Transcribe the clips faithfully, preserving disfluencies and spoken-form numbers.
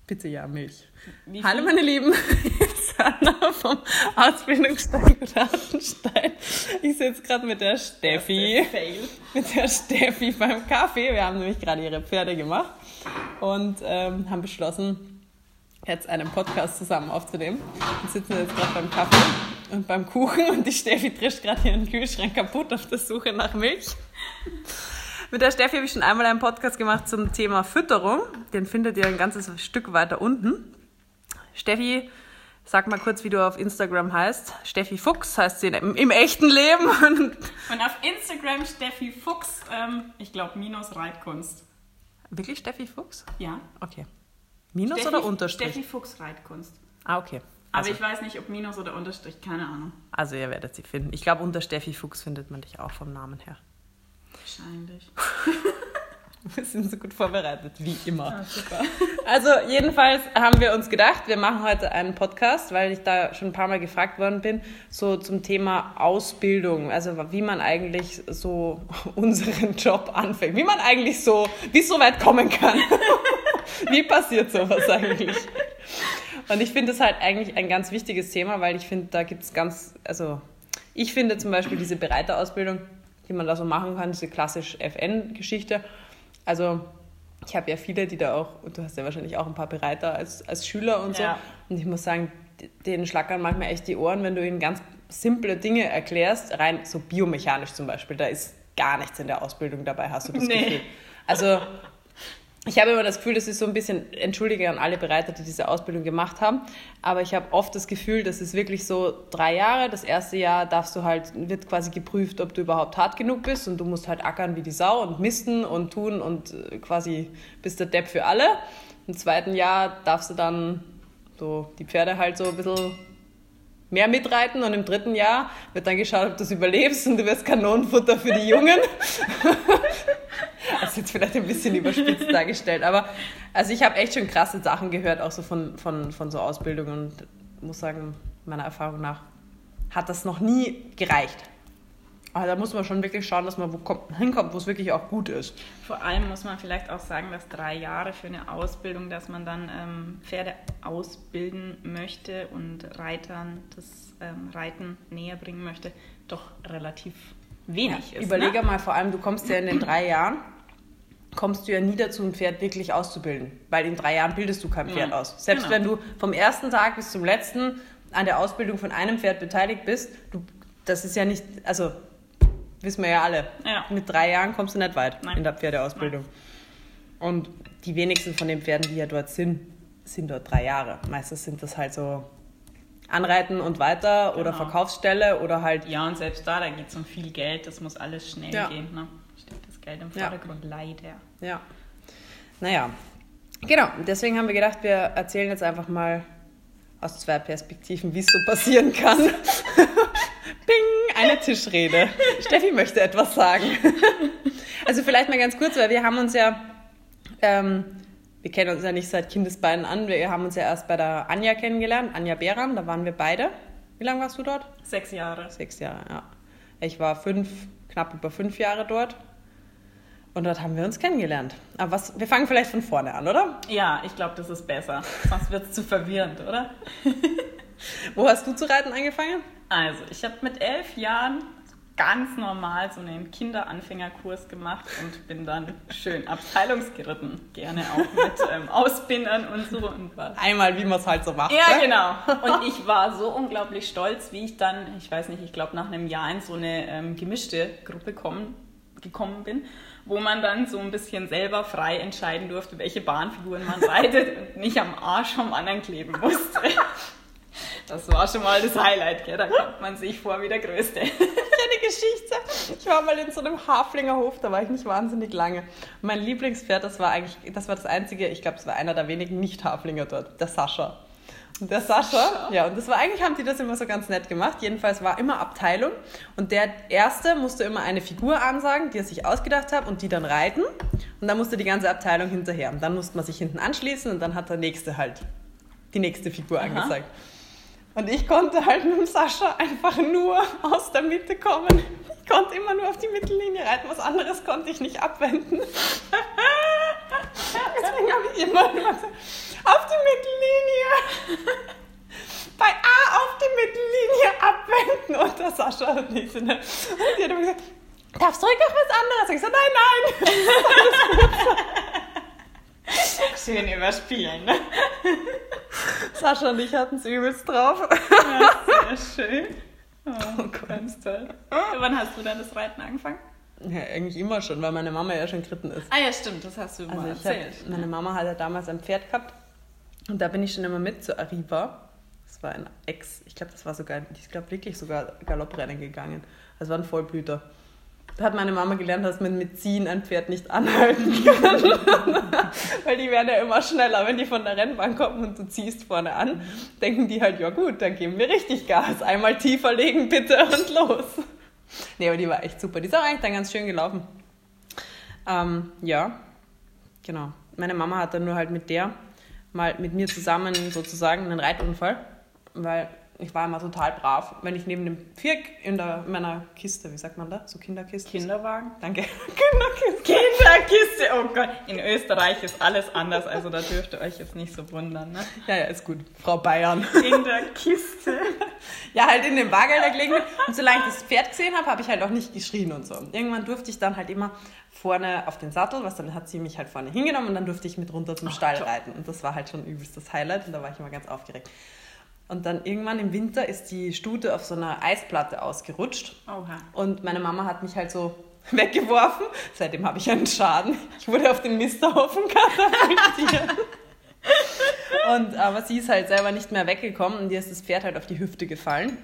Bitte ja, Milch. Wie Hallo viel? meine Lieben, jetzt Anna vom Ausbildungsstein Ratenstein. Ich sitze gerade mit der Steffi, mit der Steffi beim Kaffee. Wir haben nämlich gerade ihre Pferde gemacht und ähm, haben beschlossen, jetzt einen Podcast zusammen aufzunehmen. Wir sitzen jetzt gerade beim Kaffee und beim Kuchen und die Steffi trischt gerade ihren Kühlschrank kaputt auf der Suche nach Milch. Mit der Steffi habe ich schon einmal einen Podcast gemacht zum Thema Fütterung. Den findet ihr ein ganzes Stück weiter unten. Steffi, sag mal kurz, wie du auf Instagram heißt. Steffi Fuchs heißt sie im, im echten Leben. Und auf Instagram Steffi Fuchs, ähm, ich glaube Minus Reitkunst. Wirklich Steffi Fuchs? Ja. Okay. Minus Steffi, oder Unterstrich? Steffi Fuchs Reitkunst. Ah, okay. Aber Also, ich weiß nicht, ob Minus oder Unterstrich, keine Ahnung. also ihr werdet sie finden. Ich glaube, unter Steffi Fuchs findet man dich auch vom Namen her. Wahrscheinlich. Wir sind so gut vorbereitet, wie immer. Ja, super. Also jedenfalls haben wir uns gedacht, wir machen heute einen Podcast, weil ich da schon ein paar Mal gefragt worden bin, so zum Thema Ausbildung, also wie man eigentlich so unseren Job anfängt, wie man eigentlich so, wie es so weit kommen kann. Wie passiert sowas eigentlich? Und ich finde es halt eigentlich ein ganz wichtiges Thema, weil ich finde, da gibt es ganz, also ich finde zum Beispiel diese Bereiterausbildung, die man da so machen kann, diese klassisch F N-Geschichte. Also ich habe ja viele, die da auch, und du hast ja wahrscheinlich auch ein paar Bereiter als, als Schüler und so. Ja. Und ich muss sagen, denen schlackern manchmal echt die Ohren, wenn du ihnen ganz simple Dinge erklärst, rein so biomechanisch zum Beispiel. Da ist gar nichts in der Ausbildung dabei, hast du das Nee. Gefühl. Also ich habe immer das Gefühl, das ist so ein bisschen, entschuldige an alle Bereiter, die diese Ausbildung gemacht haben, aber ich habe oft das Gefühl, das ist wirklich so drei Jahre. Das erste Jahr darfst du halt, wird quasi geprüft, ob du überhaupt hart genug bist und du musst halt ackern wie die Sau und misten und tun und quasi bist der Depp für alle. Im zweiten Jahr darfst du dann so die Pferde halt so ein bisschen mehr mitreiten und im dritten Jahr wird dann geschaut, ob du es überlebst und du wirst Kanonenfutter für die Jungen. Das ist jetzt vielleicht ein bisschen überspitzt dargestellt, aber also ich habe echt schon krasse Sachen gehört, auch so von, von, von so Ausbildungen und muss sagen, meiner Erfahrung nach hat das noch nie gereicht. Aber da muss man schon wirklich schauen, dass man wo kommt, hinkommt, wo es wirklich auch gut ist. Vor allem muss man vielleicht auch sagen, dass drei Jahre für eine Ausbildung, dass man dann ähm, Pferde ausbilden möchte und Reitern das ähm, Reiten näher bringen möchte, doch relativ wenig Ja, ist. überlege ne? mal, vor allem, du kommst ja in den drei Jahren, kommst du ja nie dazu, ein Pferd wirklich auszubilden. Weil in drei Jahren bildest du kein Pferd Ja, aus. Selbst genau. wenn du vom ersten Tag bis zum letzten an der Ausbildung von einem Pferd beteiligt bist, du, das ist ja nicht, also wissen wir ja alle, Ja. mit drei Jahren kommst du nicht weit Nein. in der Pferdeausbildung. Und die wenigsten von den Pferden, die ja dort sind, sind dort drei Jahre. Meistens sind das halt so Anreiten und weiter oder Genau. Verkaufsstelle oder halt Ja, und selbst da, da geht es um viel Geld, das muss alles schnell Ja. gehen. Ne? Steht das Geld im Ja. Vordergrund, leider. Ja, naja, genau. Deswegen haben wir gedacht, wir erzählen jetzt einfach mal aus zwei Perspektiven, wie es so passieren kann. Bing, eine Tischrede. Steffi möchte etwas sagen. Also vielleicht mal ganz kurz, weil wir haben uns ja, ähm, wir kennen uns ja nicht seit Kindesbeinen an, wir haben uns ja erst bei der Anja kennengelernt, Anja Behran, da waren wir beide. Wie lange warst du dort? Sechs Jahre. Sechs Jahre, ja. Ich war fünf, knapp über fünf Jahre dort. Und dort haben wir uns kennengelernt. Aber was, wir fangen vielleicht von vorne an, oder? Ja, ich glaube, das ist besser. Sonst wird es zu verwirrend, oder? Wo hast du zu reiten angefangen? Also, ich habe mit elf Jahren ganz normal so einen Kinderanfängerkurs gemacht und bin dann schön abteilungsgeritten. Gerne auch mit ähm, Ausbindern und so und was. Einmal, wie man es halt so macht. Ja, ne? genau. Und ich war so unglaublich stolz, wie ich dann, ich weiß nicht, ich glaube nach einem Jahr in so eine ähm, gemischte Gruppe kommen, gekommen bin, wo man dann so ein bisschen selber frei entscheiden durfte, welche Bahnfiguren man reitet und nicht am Arsch vom anderen kleben musste. Das war schon mal das Highlight, gell? Da kommt man sich vor wie der Größte. Ich eine Geschichte. Ich war mal in so einem Haflinger Hof, da war ich nicht wahnsinnig lange. Mein Lieblingspferd, das war eigentlich, das war das einzige, ich glaube, das war einer der wenigen Nicht-Haflinger dort, der Sascha. Und der Sascha, ja, und das war eigentlich, haben die das immer so ganz nett gemacht. Jedenfalls war immer Abteilung und der Erste musste immer eine Figur ansagen, die er sich ausgedacht hat und die dann reiten. Und dann musste die ganze Abteilung hinterher. Und dann musste man sich hinten anschließen und dann hat der Nächste halt die nächste Figur Aha. angezeigt. Und ich konnte halt mit dem Sascha einfach nur aus der Mitte kommen. Ich konnte immer nur auf die Mittellinie reiten, was anderes konnte ich nicht abwenden. Deswegen habe ich immer nur gesagt, auf die Mittellinie. Bei A auf die Mittellinie abwenden. Und der Sascha und ich sind. Und die hat immer gesagt, darfst du ruhig noch was anderes? Ich so, nein, nein. Schön überspielen, ne? Sascha und ich hatten es übelst drauf. Ja, sehr schön. Oh, oh Gott. Ganz toll. Wann hast du dann das Reiten angefangen? Ja, eigentlich immer schon, weil meine Mama ja schon geritten ist. Ah ja, stimmt, das hast du also mal ich erzählt. Hab, meine Mama hat ja damals ein Pferd gehabt und da bin ich schon immer mit zur Arriva. Das war ein Ex, ich glaube, das war sogar, ich glaube wirklich sogar Galopprennen gegangen. Das war ein Vollblüter. Da hat meine Mama gelernt, dass man mit Ziehen ein Pferd nicht anhalten kann. Weil die werden ja immer schneller, wenn die von der Rennbahn kommen und du ziehst vorne an, denken die halt, ja gut, dann geben wir richtig Gas. Einmal tiefer legen bitte und los. Nee, aber die war echt super. Die ist auch eigentlich dann ganz schön gelaufen. Ähm, ja, genau. Meine Mama hat dann nur halt mit der mal mit mir zusammen sozusagen einen Reitunfall, weil ich war immer total brav. Wenn ich neben dem Pferd in, der, in meiner Kiste, wie sagt man da? So Kinderkiste? Kinderwagen? Danke. Kinderkiste. Kinderkiste, oh Gott. In Österreich ist alles anders, also da dürft ihr euch jetzt nicht so wundern, ne? Ja, ja, ist gut. Frau Bayern. In der Kiste. Ja, halt in dem Wagen gelegen. Und solange ich das Pferd gesehen habe, habe ich halt auch nicht geschrien und so. Irgendwann durfte ich dann halt immer vorne auf den Sattel, was dann hat sie mich halt vorne hingenommen und dann durfte ich mit runter zum Stall oh, reiten. Und das war halt schon übelst das Highlight und da war ich immer ganz aufgeregt. Und dann irgendwann im Winter ist die Stute auf so einer Eisplatte ausgerutscht. Oha. Und meine Mama hat mich halt so weggeworfen. Seitdem habe ich einen Schaden. Ich wurde auf den Misterhaufen katapultiert. Und, aber sie ist halt selber nicht mehr weggekommen und ihr ist das Pferd halt auf die Hüfte gefallen.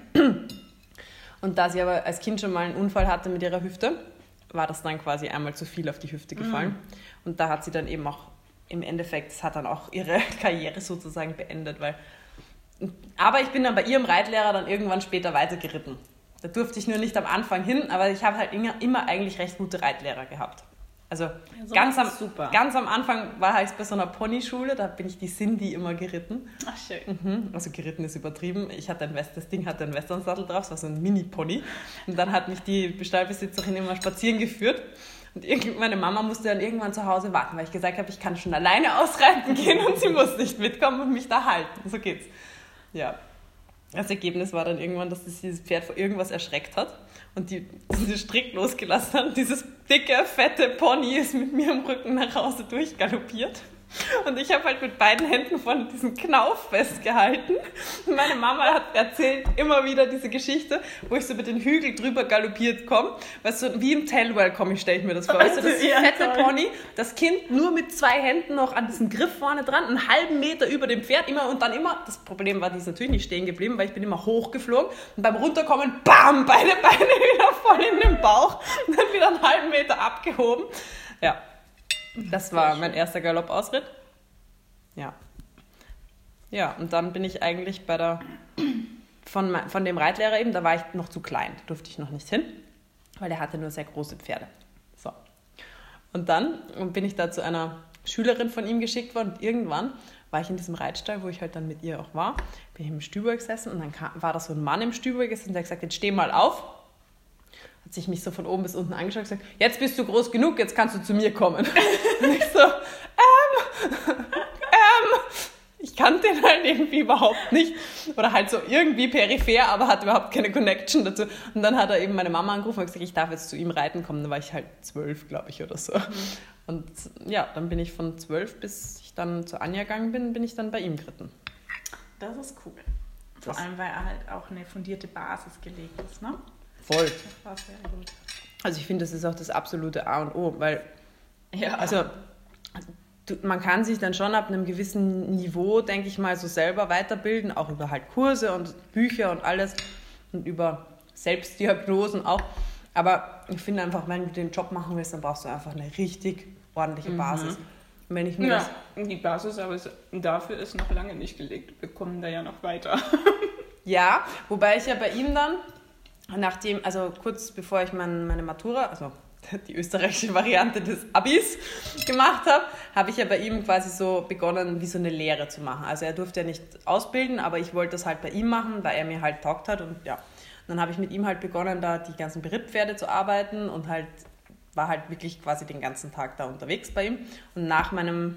Und da sie aber als Kind schon mal einen Unfall hatte mit ihrer Hüfte, war das dann quasi einmal zu viel auf die Hüfte gefallen. Mm. Und da hat sie dann eben auch im Endeffekt, das hat dann auch ihre Karriere sozusagen beendet, weil aber ich bin dann bei ihrem Reitlehrer dann irgendwann später weitergeritten. Da durfte ich nur nicht am Anfang hin, aber ich habe halt immer eigentlich recht gute Reitlehrer gehabt. Also ja, so ganz, am, super. ganz am Anfang war ich bei so einer Ponyschule, da bin ich die Cindy immer geritten. Ach schön. Mhm. Also geritten ist übertrieben. Ich hatte ein West, das Ding hatte einen Westernsattel drauf, das war so ein Mini-Pony. Und dann hat mich die Stallbesitzerin immer spazieren geführt. Und meine Mama musste dann irgendwann zu Hause warten, weil ich gesagt habe, ich kann schon alleine ausreiten gehen und sie muss nicht mitkommen und mich da halten. So geht's. Ja, das Ergebnis war dann irgendwann, dass sich dieses Pferd vor irgendwas erschreckt hat und die, diese Strick losgelassen hat. Dieses dicke, fette Pony ist mit mir im Rücken nach Hause durchgaloppiert. Und ich habe halt mit beiden Händen von diesem Knauf festgehalten. Und meine Mama hat erzählt immer wieder diese Geschichte, wo ich so mit den Hügel drüber galoppiert komme. Weißt du, wie im Tell-Welcome, stelle ich mir das vor. Weißt du, das ja, fette toll. Pony, das Kind nur mit zwei Händen noch an diesem Griff vorne dran, einen halben Meter über dem Pferd, immer und dann immer. Das Problem war, die ist natürlich nicht stehen geblieben, weil ich bin immer hochgeflogen. Und beim Runterkommen, bam, beide Beine wieder voll in den Bauch und dann wieder einen halben Meter abgehoben. Ja. Das war mein erster Galoppausritt. Ja. Ja, und dann bin ich eigentlich bei der, von, von dem Reitlehrer eben, da war ich noch zu klein, da durfte ich noch nicht hin, weil der hatte nur sehr große Pferde. So. Und dann bin ich da zu einer Schülerin von ihm geschickt worden und irgendwann war ich in diesem Reitstall, wo ich halt dann mit ihr auch war, bin ich im Stüberl gesessen und dann kam, war da so ein Mann im Stüberl gesessen, der hat gesagt, jetzt steh mal auf. Hat sich mich so von oben bis unten angeschaut und gesagt, jetzt bist du groß genug, jetzt kannst du zu mir kommen. Und ich so, ähm, ähm, ich kannte den halt irgendwie überhaupt nicht. Oder halt so irgendwie peripher, aber hatte überhaupt keine Connection dazu. Und dann hat er eben meine Mama angerufen und gesagt, ich darf jetzt zu ihm reiten kommen. Da war ich halt zwölf, glaube ich, oder so. Mhm. Und ja, dann bin ich von zwölf, bis ich dann zu Anja gegangen bin, bin ich dann bei ihm geritten. Das ist cool. Vor das allem, weil er halt auch eine fundierte Basis gelegt ist, ne? Voll. Das war sehr gut. Also ich finde, das ist auch das absolute A und O, weil ja. also du, man kann sich dann schon ab einem gewissen Niveau, denke ich mal, so selber weiterbilden, auch über halt Kurse und Bücher und alles und über Selbstdiagnosen auch. Aber ich finde einfach, wenn du den Job machen willst, dann brauchst du einfach eine richtig ordentliche Basis. Mhm. Und wenn ich mir ja, das die Basis aber ist, dafür ist noch lange nicht gelegt. Wir kommen da ja noch weiter. Ja, wobei ich ja bei ihm dann nachdem, also kurz bevor ich mein, meine Matura, also die österreichische Variante des Abis gemacht habe, habe ich ja bei ihm quasi so begonnen, wie so eine Lehre zu machen. Also er durfte ja nicht ausbilden, aber ich wollte das halt bei ihm machen, weil er mir halt taugt hat und ja. Und dann habe ich mit ihm halt begonnen, da die ganzen Berittpferde zu arbeiten und halt war halt wirklich quasi den ganzen Tag da unterwegs bei ihm. Und nach meinem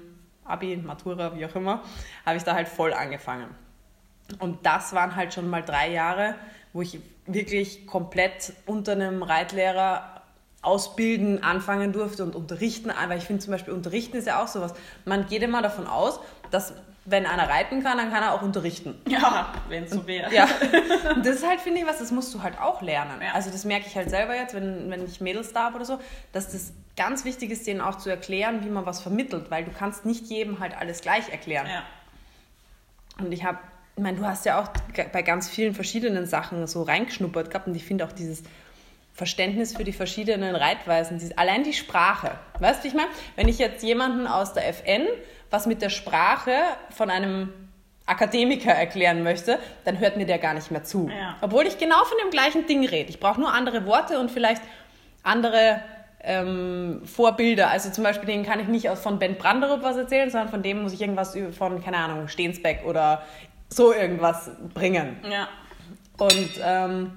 Abi, Matura, wie auch immer, habe ich da halt voll angefangen. Und das waren halt schon mal drei Jahre, wo ich wirklich komplett unter einem Reitlehrer ausbilden, anfangen durfte und unterrichten, weil ich finde zum Beispiel, unterrichten ist ja auch sowas. Man geht immer davon aus, dass wenn einer reiten kann, dann kann er auch unterrichten. Ja, wenn es so wäre. Ja. Und das ist halt, finde ich, was, das musst du halt auch lernen. Ja. Also das merke ich halt selber jetzt, wenn, wenn ich Mädels da habe oder so, dass das ganz wichtig ist, denen auch zu erklären, wie man was vermittelt, weil du kannst nicht jedem halt alles gleich erklären. Ja. Und ich habe, ich meine, du hast ja auch bei ganz vielen verschiedenen Sachen so reingeschnuppert gehabt und ich finde auch dieses Verständnis für die verschiedenen Reitweisen, allein die Sprache. Weißt du, ich meine, wenn ich jetzt jemanden aus der F N was mit der Sprache von einem Akademiker erklären möchte, dann hört mir der gar nicht mehr zu. Ja. Obwohl ich genau von dem gleichen Ding rede. Ich brauche nur andere Worte und vielleicht andere ähm, Vorbilder. Also zum Beispiel, denen kann ich nicht von Ben Branderup was erzählen, sondern von dem muss ich irgendwas von, keine Ahnung, Stensbeck oder so irgendwas bringen. Ja. Und ähm,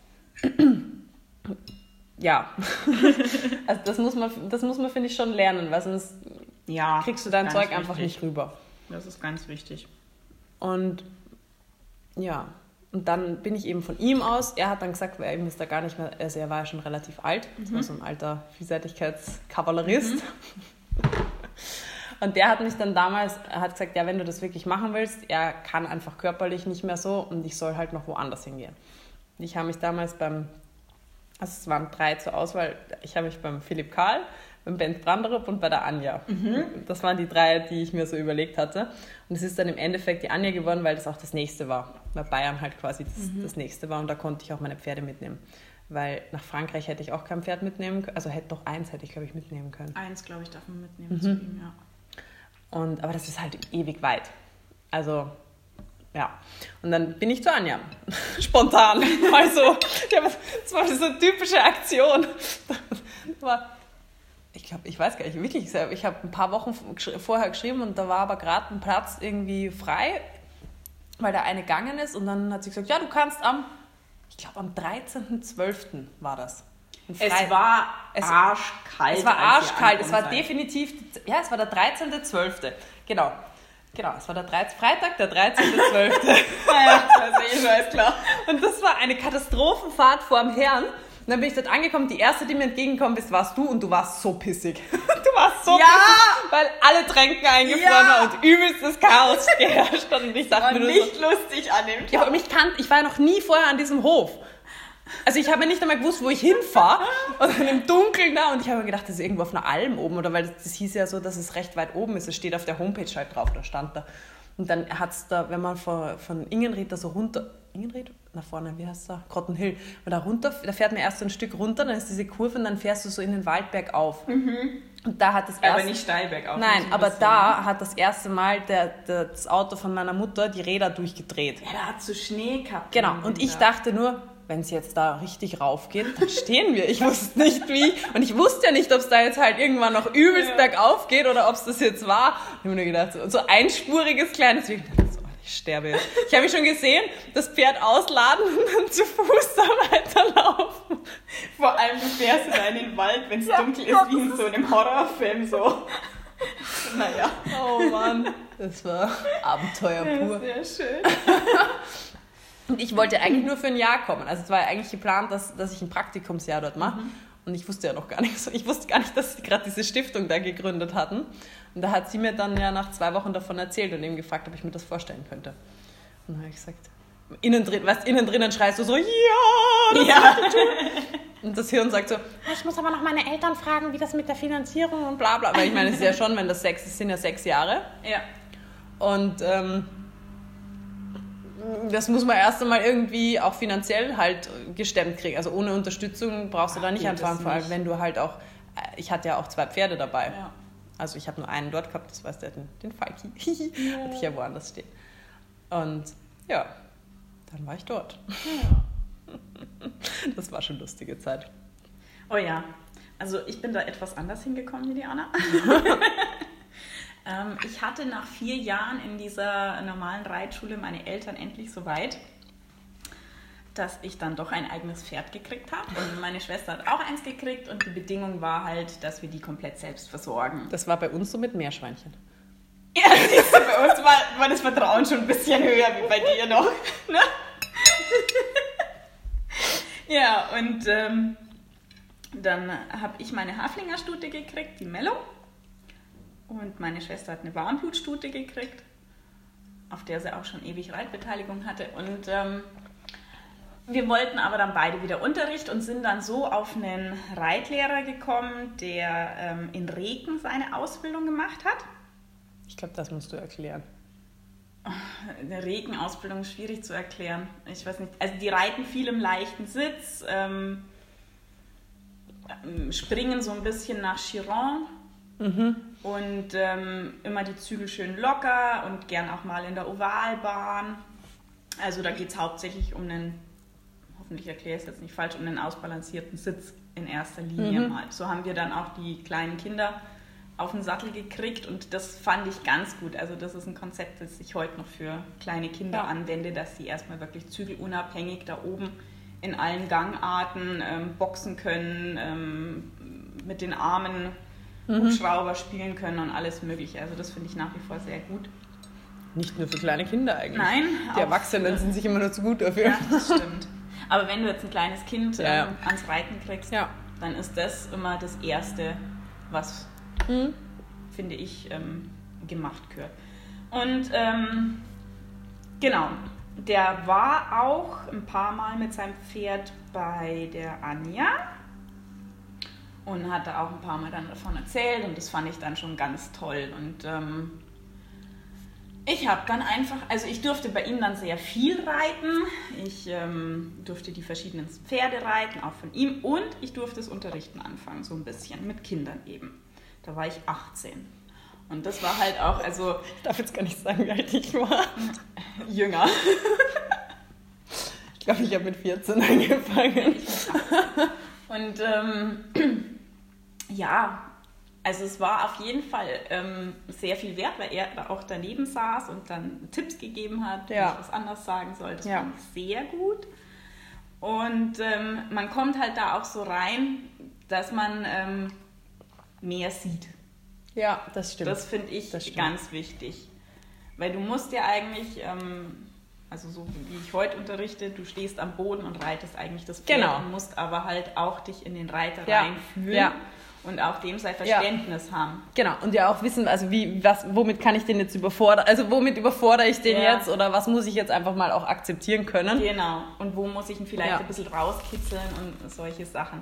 ja, also das muss man, das muss man, finde ich, schon lernen, weil sonst ja, kriegst du dein Zeug wichtig. einfach nicht rüber. Das ist ganz wichtig. Und ja, und dann bin ich eben von ihm aus, er hat dann gesagt, weil ihm ist da gar nicht mehr, also er war ja schon relativ alt, das war so ein alter Vielseitigkeitskavallerist. Mhm. Und der hat mich dann damals, er hat gesagt, ja, wenn du das wirklich machen willst, er kann einfach körperlich nicht mehr so und ich soll halt noch woanders hingehen. Ich habe mich damals beim, also es waren drei zur Auswahl, ich habe mich beim Philipp Karl, beim Ben Branderup und bei der Anja. Mhm. Das waren die drei, die ich mir so überlegt hatte. Und es ist dann im Endeffekt die Anja geworden, weil das auch das nächste war. Weil Bayern halt quasi das, mhm. das nächste war und da konnte ich auch meine Pferde mitnehmen. Weil nach Frankreich hätte ich auch kein Pferd mitnehmen können. Also hätte doch eins hätte ich, glaube ich, mitnehmen können. Eins, glaube ich, darf man mitnehmen mhm. zu ihm, ja. Und, aber das ist halt ewig weit. Also, ja. Und dann bin ich zu Anja. Spontan. Also, das war so eine typische Aktion. Das war, ich glaube, ich weiß gar nicht, wirklich. Ich habe ein paar Wochen vorher geschrieben und da war aber gerade ein Platz irgendwie frei, weil der eine gegangen ist. Und dann hat sie gesagt, ja, du kannst am, ich glaube, am dreizehnten zwölften war das. Es war es, arschkalt. Es war arschkalt. Es war sein. definitiv, ja, es war der dreizehnte zwölfte Genau. Genau, es war der dreizehnte Freitag, der dreizehnte zwölfte Naja, das ist eh schon alles klar. Und das war eine Katastrophenfahrt vor dem Herrn. Und dann bin ich dort angekommen. Die erste, die mir entgegengekommen ist, warst du und du warst so pissig. Du warst so ja! pissig, weil alle Tränken eingefroren ja! waren und übelstes Chaos geherrscht hat. Und ich dachte war mir nicht so, lustig an dem Tag. Ja, aber mich kannt, ich war ja noch nie vorher an diesem Hof. Also ich habe ja nicht einmal gewusst, wo ich hinfahre und dann im Dunkeln da und ich habe mir gedacht, das ist irgendwo auf einer Alm oben oder weil das, das hieß ja so, dass es recht weit oben ist, es steht auf der Homepage halt drauf, da stand da. Und dann hat es da, wenn man von, von Ingenried da so runter, Ingenried? Nach vorne, wie heißt das? Grottenhill. Und da runter, da fährt man erst so ein Stück runter, dann ist diese Kurve und dann fährst du so in den Wald bergauf. Mhm. Und da hat das erste, aber nicht steil bergauf. Nein, aber da hat das erste Mal der, der, das Auto von meiner Mutter die Räder durchgedreht. Ja, da hat so Schnee gehabt. Genau, und ich dachte nur, wenn es jetzt da richtig rauf geht, dann stehen wir. Ich wusste nicht wie. Und ich wusste ja nicht, ob es da jetzt halt irgendwann noch übelst ja. bergauf geht oder ob es das jetzt war. Ich habe mir nur gedacht, so, so einspuriges kleines Weg. So, ich sterbe jetzt. Ich habe mich schon gesehen, das Pferd ausladen und dann zu Fuß da weiterlaufen. Vor allem, du fährst da in den Wald, wenn es ja, dunkel ist, wie in so einem Horrorfilm. So. Naja. Oh Mann, das war Abenteuer pur. Sehr schön. Und ich wollte eigentlich nur für ein Jahr kommen. Also es war eigentlich geplant, dass, dass ich ein Praktikumsjahr dort mache. Mhm. Und ich wusste ja noch gar nicht so. Ich wusste gar nicht, dass sie gerade diese Stiftung da gegründet hatten. Und da hat sie mir dann ja nach zwei Wochen davon erzählt und eben gefragt, ob ich mir das vorstellen könnte. Und dann habe ich gesagt, innen drin, weißt, innen drinnen schreist du so, ja, das ja. Und das Hirn sagt so, ich muss aber noch meine Eltern fragen, wie das mit der Finanzierung und bla bla. Weil ich meine, es ist ja schon, wenn das sechs, es sind ja sechs Jahre. Ja. Und ähm, das muss man erst einmal irgendwie auch finanziell halt gestemmt kriegen. Also ohne Unterstützung brauchst du da nicht Ach, anfangen, vor allem wenn du halt auch, ich hatte ja auch zwei Pferde dabei. Ja. Also ich habe nur einen dort gehabt, das weiß der, den, den Falki. Ja. Hatte ich ja woanders stehen. Und ja, dann war ich dort. Ja. Das war schon eine lustige Zeit. Oh ja, also ich bin da etwas anders hingekommen wie die Anna. ähm, ich hatte nach vier Jahren in dieser normalen Reitschule meine Eltern endlich so weit, dass ich dann doch ein eigenes Pferd gekriegt habe. Und meine Schwester hat auch eins gekriegt und die Bedingung war halt, dass wir die komplett selbst versorgen. Das war bei uns so mit Meerschweinchen. Ja, siehst du, bei uns war, war das Vertrauen schon ein bisschen höher wie bei dir noch. Ne? Ja, und ähm, dann habe ich meine Haflingerstute gekriegt, die Mello. Und meine Schwester hat eine Warmblutstute gekriegt, auf der sie auch schon ewig Reitbeteiligung hatte. Und ähm, wir wollten aber dann beide wieder Unterricht und sind dann so auf einen Reitlehrer gekommen, der ähm, in Reken seine Ausbildung gemacht hat. Ich glaube, das musst du erklären. Eine Rekenausbildung ist schwierig zu erklären. Ich weiß nicht. Also die reiten viel im leichten Sitz, ähm, springen so ein bisschen nach Chiron mhm. und ähm, immer die Zügel schön locker und gern auch mal in der Ovalbahn. Also da geht es hauptsächlich um einen, hoffentlich erkläre ich es jetzt nicht falsch, um einen ausbalancierten Sitz in erster Linie mhm. mal. So haben wir dann auch die kleinen Kinder auf den Sattel gekriegt und das fand ich ganz gut. Also das ist ein Konzept, das ich heute noch für kleine Kinder ja. anwende, dass sie erstmal wirklich zügelunabhängig da oben in allen Gangarten ähm, boxen können, ähm, mit den Armen mhm. Hubschrauber spielen können und alles mögliche. Also das finde ich nach wie vor sehr gut. Nicht nur für kleine Kinder eigentlich. Nein. Die Erwachsenen sind sich immer nur zu gut dafür. Ja, das stimmt. Aber wenn du jetzt ein kleines Kind ja. ähm, ans Reiten kriegst, ja. dann ist das immer das Erste, was Mhm. finde ich, ähm, gemacht gehört. Und ähm, genau, der war auch ein paar Mal mit seinem Pferd bei der Anja und hat da auch ein paar Mal dann davon erzählt und das fand ich dann schon ganz toll. Und ähm, ich habe dann einfach, also ich durfte bei ihm dann sehr viel reiten. Ich ähm, durfte die verschiedenen Pferde reiten, auch von ihm, und ich durfte das Unterrichten anfangen, so ein bisschen, mit Kindern eben. Da war ich achtzehn. Und das war halt auch, also... Ich darf jetzt gar nicht sagen, wie alt ich war. Jünger. Ich glaube, ich habe mit vierzehn angefangen. Und ähm, ja, also es war auf jeden Fall ähm, sehr viel wert, weil er auch daneben saß und dann Tipps gegeben hat, ja. wie ich was anders sagen soll. Das ja. fand ich sehr gut. Und ähm, man kommt halt da auch so rein, dass man... Ähm, mehr sieht. Ja, das stimmt. Das finde ich das ganz wichtig. Weil du musst ja eigentlich, ähm, also so wie ich heute unterrichte, du stehst am Boden und reitest eigentlich das Pferd genau. und musst aber halt auch dich in den Reiter ja. reinfühlen ja. und auch dem sein Verständnis ja. haben. Genau, und ja auch wissen, also wie, was, womit kann ich den jetzt überfordern, also womit überfordere ich den ja. jetzt oder was muss ich jetzt einfach mal auch akzeptieren können. Genau, und wo muss ich ihn vielleicht ja. ein bisschen rauskitzeln und solche Sachen.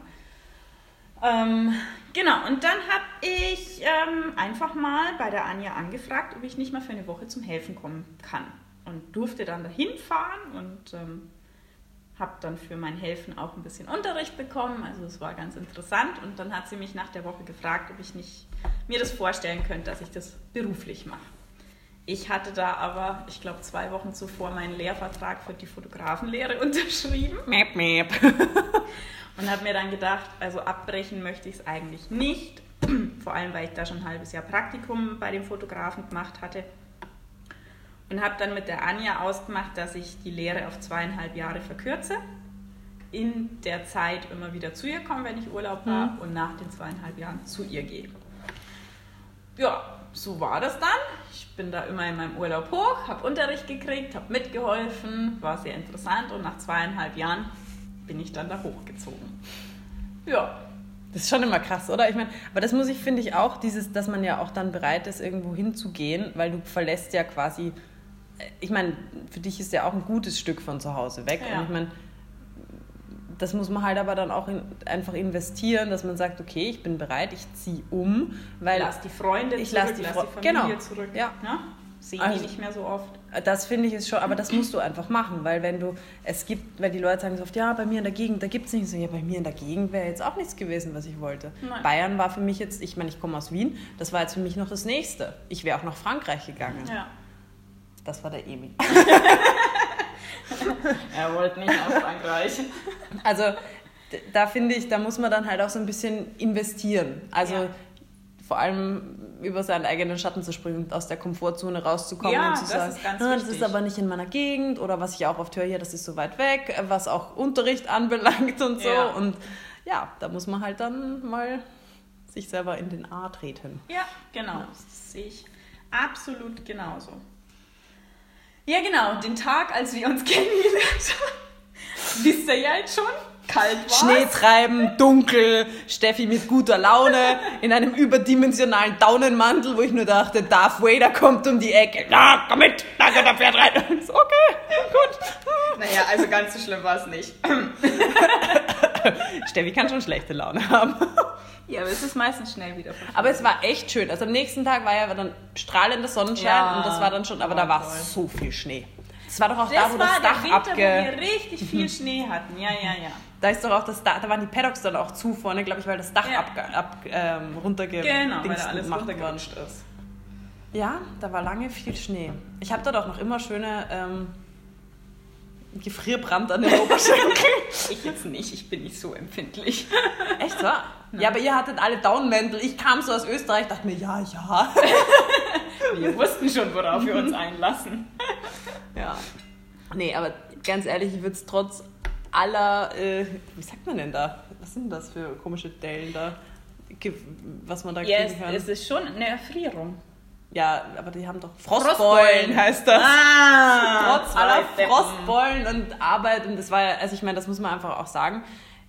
Ähm, genau, und dann habe ich ähm, einfach mal bei der Anja angefragt, ob ich nicht mal für eine Woche zum Helfen kommen kann. Und durfte dann dahin fahren und ähm, habe dann für mein Helfen auch ein bisschen Unterricht bekommen. Also es war ganz interessant. Und dann hat sie mich nach der Woche gefragt, ob ich nicht mir das vorstellen könnte, dass ich das beruflich mache. Ich hatte da aber, ich glaube, zwei Wochen zuvor meinen Lehrvertrag für die Fotografenlehre unterschrieben. Mäp, mäp. Und habe mir dann gedacht, also abbrechen möchte ich es eigentlich nicht. Vor allem, weil ich da schon ein halbes Jahr Praktikum bei dem Fotografen gemacht hatte. Und habe dann mit der Anja ausgemacht, dass ich die Lehre auf zweieinhalb Jahre verkürze. In der Zeit immer wieder zu ihr komme, wenn ich Urlaub habe. Mhm. Und nach den zweieinhalb Jahren zu ihr gehe. Ja, so war das dann. Ich bin da immer in meinem Urlaub hoch, habe Unterricht gekriegt, habe mitgeholfen. War sehr interessant. Und nach zweieinhalb Jahren bin ich dann da hochgezogen. Ja. Das ist schon immer krass, oder? Ich meine, aber das muss ich, finde ich auch, dieses, dass man ja auch dann bereit ist, irgendwo hinzugehen, weil du verlässt ja quasi, ich meine, für dich ist ja auch ein gutes Stück von zu Hause weg. Ja. Und ich meine, das muss man halt aber dann auch in, einfach investieren, dass man sagt, okay, ich bin bereit, ich ziehe um, weil... Lass die Freunde ich zurück, lass die, lass Fre- die Familie genau. zurück. Ja. Ne? Sehen also, die nicht mehr so oft. Das finde ich ist schon, aber das musst du einfach machen, weil wenn du, es gibt, weil die Leute sagen so oft, ja, bei mir in der Gegend, da gibt es nichts. So, ja, bei mir in der Gegend wäre jetzt auch nichts gewesen, was ich wollte. Nein. Bayern war für mich jetzt, ich meine, ich komme aus Wien, das war jetzt für mich noch das Nächste. Ich wäre auch nach Frankreich gegangen. Ja. Das war der Emil. Er wollte nicht nach Frankreich. Also, da finde ich, da muss man dann halt auch so ein bisschen investieren. Also, ja. vor allem über seinen eigenen Schatten zu springen und aus der Komfortzone rauszukommen ja, und zu das sagen, ist ganz ah, das wichtig. ist aber nicht in meiner Gegend oder was ich auch oft höre, ja, das ist so weit weg, was auch Unterricht anbelangt und so. Ja. Und ja, da muss man halt dann mal sich selber in den A treten. Ja, genau, ja. Das sehe ich absolut genauso. Ja, genau, den Tag, als wir uns kennengelernt haben, wisst ihr ja jetzt schon, kalt war's. Schnee treiben, dunkel, Steffi mit guter Laune, in einem überdimensionalen Daunenmantel, wo ich nur dachte, Darth Vader kommt um die Ecke. Na, komm mit, da geht der Pferd rein. Und so, okay, gut. Naja, also ganz so schlimm war es nicht. Steffi kann schon schlechte Laune haben. Ja, aber es ist meistens schnell wieder vorbei. Aber es war echt schön. Also am nächsten Tag war ja dann strahlender Sonnenschein Ja, und das war dann schon, aber da war so viel Schnee. Das war doch auch Das da, wo war das der Dach Winter, abge... wo wir richtig viel Schnee hatten. Ja, ja, ja. Da ist doch auch das Dach, da waren die Paddocks dann auch zu vorne, glaube ich, weil das Dach Ja. ab, ab, ähm, runterge... Genau, weil Dings da alles gemacht runtergerutscht worden. ist. Ja, da war lange viel Schnee. Ich habe dort auch noch immer schöne ähm, Gefrierbrand an den Oberschenkeln. Ich jetzt nicht, ich bin nicht so empfindlich. Echt, so? Ja, aber ihr hattet alle Downmäntel. Ich kam so aus Österreich, dachte mir, ja, ja. Wir wussten schon, worauf wir uns einlassen. Ja. Nee, aber ganz ehrlich, ich würde es trotz aller, äh, wie sagt man denn da? Was sind das für komische Dellen da? Ge- Was man da Ja, kriegen kann? es, es ist schon eine Erfrierung. Ja, aber die haben doch Frostbeulen, heißt das. Ah, Trotz aller Deppen. Frostbeulen und Arbeit. Und das war ja, also ich meine, das muss man einfach auch sagen.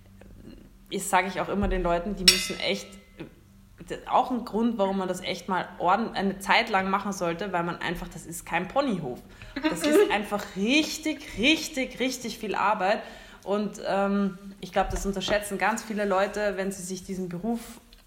Das sage ich auch immer den Leuten, die müssen echt, das ist auch ein Grund, warum man das echt mal ordn- eine Zeit lang machen sollte, weil man einfach, das ist kein Ponyhof. Das ist einfach richtig, richtig, richtig viel Arbeit. Und ähm, ich glaube, das unterschätzen ganz viele Leute, wenn sie sich diesen Beruf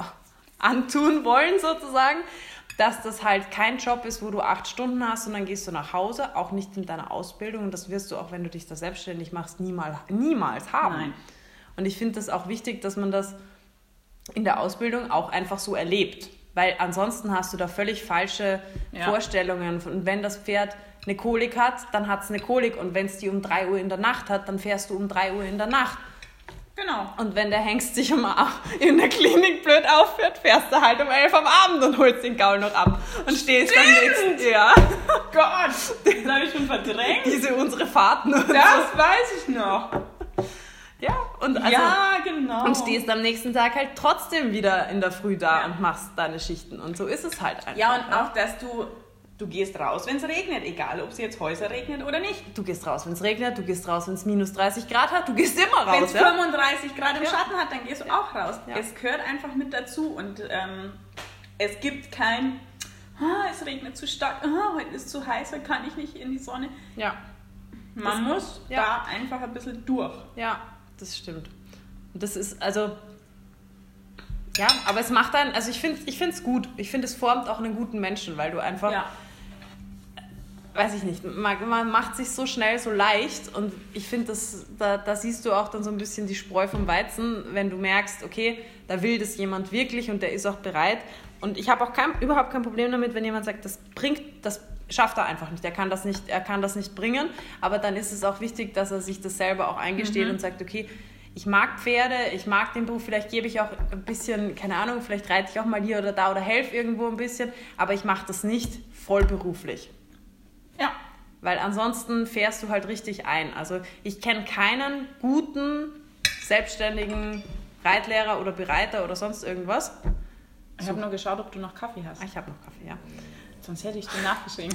antun wollen, sozusagen, dass das halt kein Job ist, wo du acht Stunden hast und dann gehst du nach Hause, auch nicht in deiner Ausbildung. Und das wirst du auch, wenn du dich da selbstständig machst, niemals, niemals haben. Nein. Und ich finde das auch wichtig, dass man das in der Ausbildung auch einfach so erlebt. Weil ansonsten hast du da völlig falsche Ja. Vorstellungen. Und wenn das Pferd eine Kolik hat, dann hat es eine Kolik. Und wenn es die um drei Uhr in der Nacht hat, dann fährst du um drei Uhr in der Nacht. Genau. Und wenn der Hengst sich um, in der Klinik blöd aufführt, fährst du halt um elf am Abend und holst den Gaul noch ab. Und stehst dann nächsten... Ja. Gott, das habe ich schon verdrängt. Diese unsere Fahrten und Das weiß ich noch. Ja, und also... Ja, genau. Und stehst am nächsten Tag halt trotzdem wieder in der Früh da Ja. und machst deine Schichten. Und so ist es halt einfach. Ja, und auch, dass du, du gehst raus, wenn es regnet, egal ob es jetzt Häuser regnet oder nicht. Du gehst raus, wenn es regnet, du gehst raus, wenn es minus dreißig Grad hat, du gehst immer Wenn raus. es Ja? fünfunddreißig Grad im Ja. Schatten hat, dann gehst du auch raus. Ja. Es gehört einfach mit dazu und ähm, es gibt kein, ah, es regnet zu stark, ah, heute ist zu heiß, heute kann ich nicht in die Sonne. Ja, Man Das- muss ja. da einfach ein bisschen durch. ja, das stimmt. Und das ist, also... Ja, aber es macht dann, also ich finde ich finde es gut. Ich finde, es formt auch einen guten Menschen, weil du einfach... Ja. Weiß ich nicht, man, man macht sich so schnell so leicht und ich finde, das da, da siehst du auch dann so ein bisschen die Spreu vom Weizen, wenn du merkst, okay, da will das jemand wirklich und der ist auch bereit. Und ich habe auch kein, überhaupt kein Problem damit, wenn jemand sagt, das bringt, das schafft er einfach nicht, er kann das nicht, er kann das nicht bringen, aber dann ist es auch wichtig, dass er sich das selber auch eingesteht Mhm. und sagt, okay, ich mag Pferde, ich mag den Beruf, vielleicht gebe ich auch ein bisschen, keine Ahnung, vielleicht reite ich auch mal hier oder da oder helfe irgendwo ein bisschen, aber ich mache das nicht vollberuflich. Ja. Weil ansonsten fährst du halt richtig ein. Also ich kenne keinen guten, selbstständigen Reitlehrer oder Bereiter oder sonst irgendwas. Ich habe nur geschaut, ob du noch Kaffee hast. Ah, ich habe noch Kaffee, ja. Sonst hätte ich dir nachgeschrieben.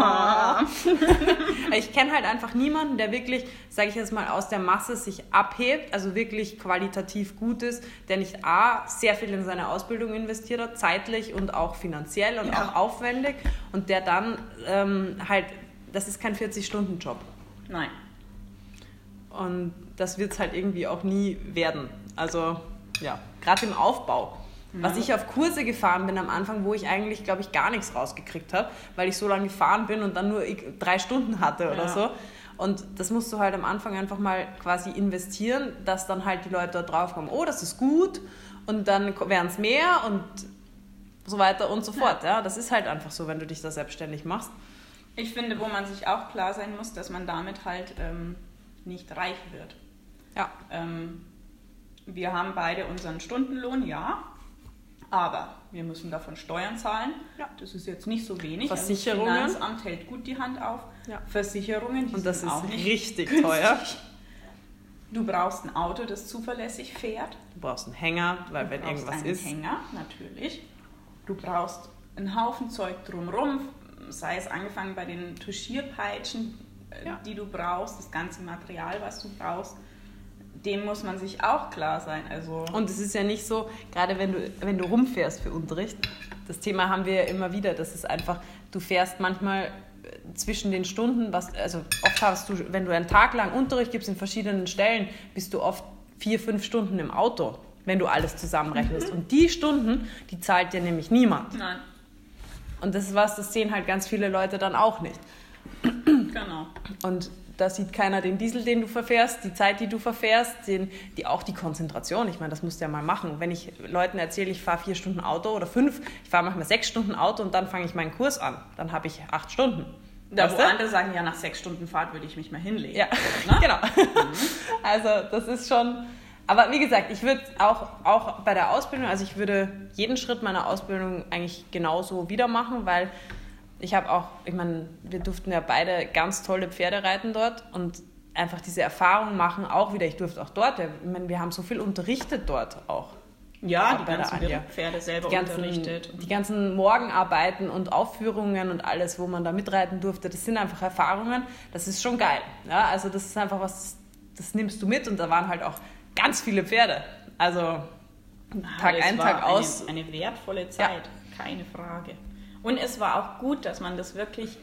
Ich kenne halt einfach niemanden, der wirklich, sage ich jetzt mal, aus der Masse sich abhebt, also wirklich qualitativ gut ist, der nicht A, sehr viel in seine Ausbildung investiert hat, zeitlich und auch finanziell und Ja. auch aufwendig und der dann ähm, halt, das ist kein vierzig-Stunden-Job. Nein. Und das wird es halt irgendwie auch nie werden. Also, ja, gerade im Aufbau. Was ich auf Kurse gefahren bin am Anfang, wo ich eigentlich, glaube ich, gar nichts rausgekriegt habe, weil ich so lange gefahren bin und dann nur drei Stunden hatte oder Ja. so. Und das musst du halt am Anfang einfach mal quasi investieren, dass dann halt die Leute da drauf kommen, oh, das ist gut und dann werden es mehr und so weiter und so fort. Ja, das ist halt einfach so, wenn du dich da selbstständig machst. Ich finde, wo man sich auch klar sein muss, dass man damit halt ähm, nicht reich wird. Ja, Ähm, wir haben beide unseren Stundenlohn, ja, aber wir müssen davon Steuern zahlen. Ja. Das ist jetzt nicht so wenig. Versicherungen. Also das Finanzamt hält gut die Hand auf. Ja. Versicherungen, die und das sind ist auch nicht richtig günstig. teuer. Du brauchst ein Auto, das zuverlässig fährt. Du brauchst einen Hänger, weil Du wenn brauchst irgendwas einen ist. Hänger, natürlich. Du brauchst einen Haufen Zeug drumherum, sei es angefangen bei den Tuschierpeitschen, ja. die du brauchst, das ganze Material, was du brauchst, dem muss man sich auch klar sein. Also und es ist ja nicht so, gerade wenn du, wenn du rumfährst für Unterricht, das Thema haben wir ja immer wieder, das ist einfach, du fährst manchmal zwischen den Stunden, was, also oft hast du, wenn du einen Tag lang Unterricht gibst in verschiedenen Stellen, bist du oft vier, fünf Stunden im Auto, wenn du alles zusammenrechnest. Mhm. Und die Stunden, die zahlt dir nämlich niemand. Nein. Und das ist was, das sehen halt ganz viele Leute dann auch nicht. Genau. Und da sieht keiner den Diesel, den du verfährst, die Zeit, die du verfährst, den, die, auch die Konzentration. Ich meine, das musst du ja mal machen. Wenn ich Leuten erzähle, ich fahre vier Stunden Auto oder fünf, ich fahre manchmal sechs Stunden Auto und dann fange ich meinen Kurs an. Dann habe ich acht Stunden. Da wo andere sagen, ja, nach sechs Stunden Fahrt würde ich mich mal hinlegen. Ja, ne? Genau. Mhm. Also das ist schon... Aber wie gesagt, ich würde auch, auch bei der Ausbildung, also ich würde jeden Schritt meiner Ausbildung eigentlich genauso wieder machen, weil ich habe auch, ich meine, wir durften ja beide ganz tolle Pferde reiten dort und einfach diese Erfahrung machen, auch wieder, ich durfte auch dort, ich meine, wir haben so viel unterrichtet dort auch. Ja, auch die ganzen Pferde selber die ganzen, unterrichtet. Die ganzen Morgenarbeiten und Aufführungen und alles, wo man da mitreiten durfte, das sind einfach Erfahrungen, das ist schon geil. Ja, also das ist einfach was, das nimmst du mit und da waren halt auch ganz viele Pferde. Also ah, Tag ein, Tag aus. Eine, eine wertvolle Zeit, ja. Keine Frage. Und es war auch gut, dass man das wirklich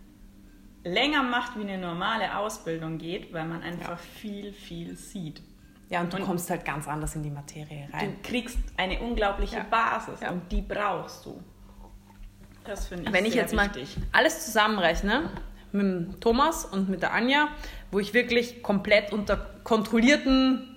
länger macht, wie eine normale Ausbildung geht, weil man einfach ja. viel, viel sieht. Ja, und du und kommst halt ganz anders in die Materie rein. Du kriegst eine unglaubliche ja. Basis ja. und die brauchst du. Das finde ich Wenn ich sehr jetzt wichtig. mal alles zusammenrechne, mit dem Thomas und mit der Anja, wo ich wirklich komplett unter kontrollierten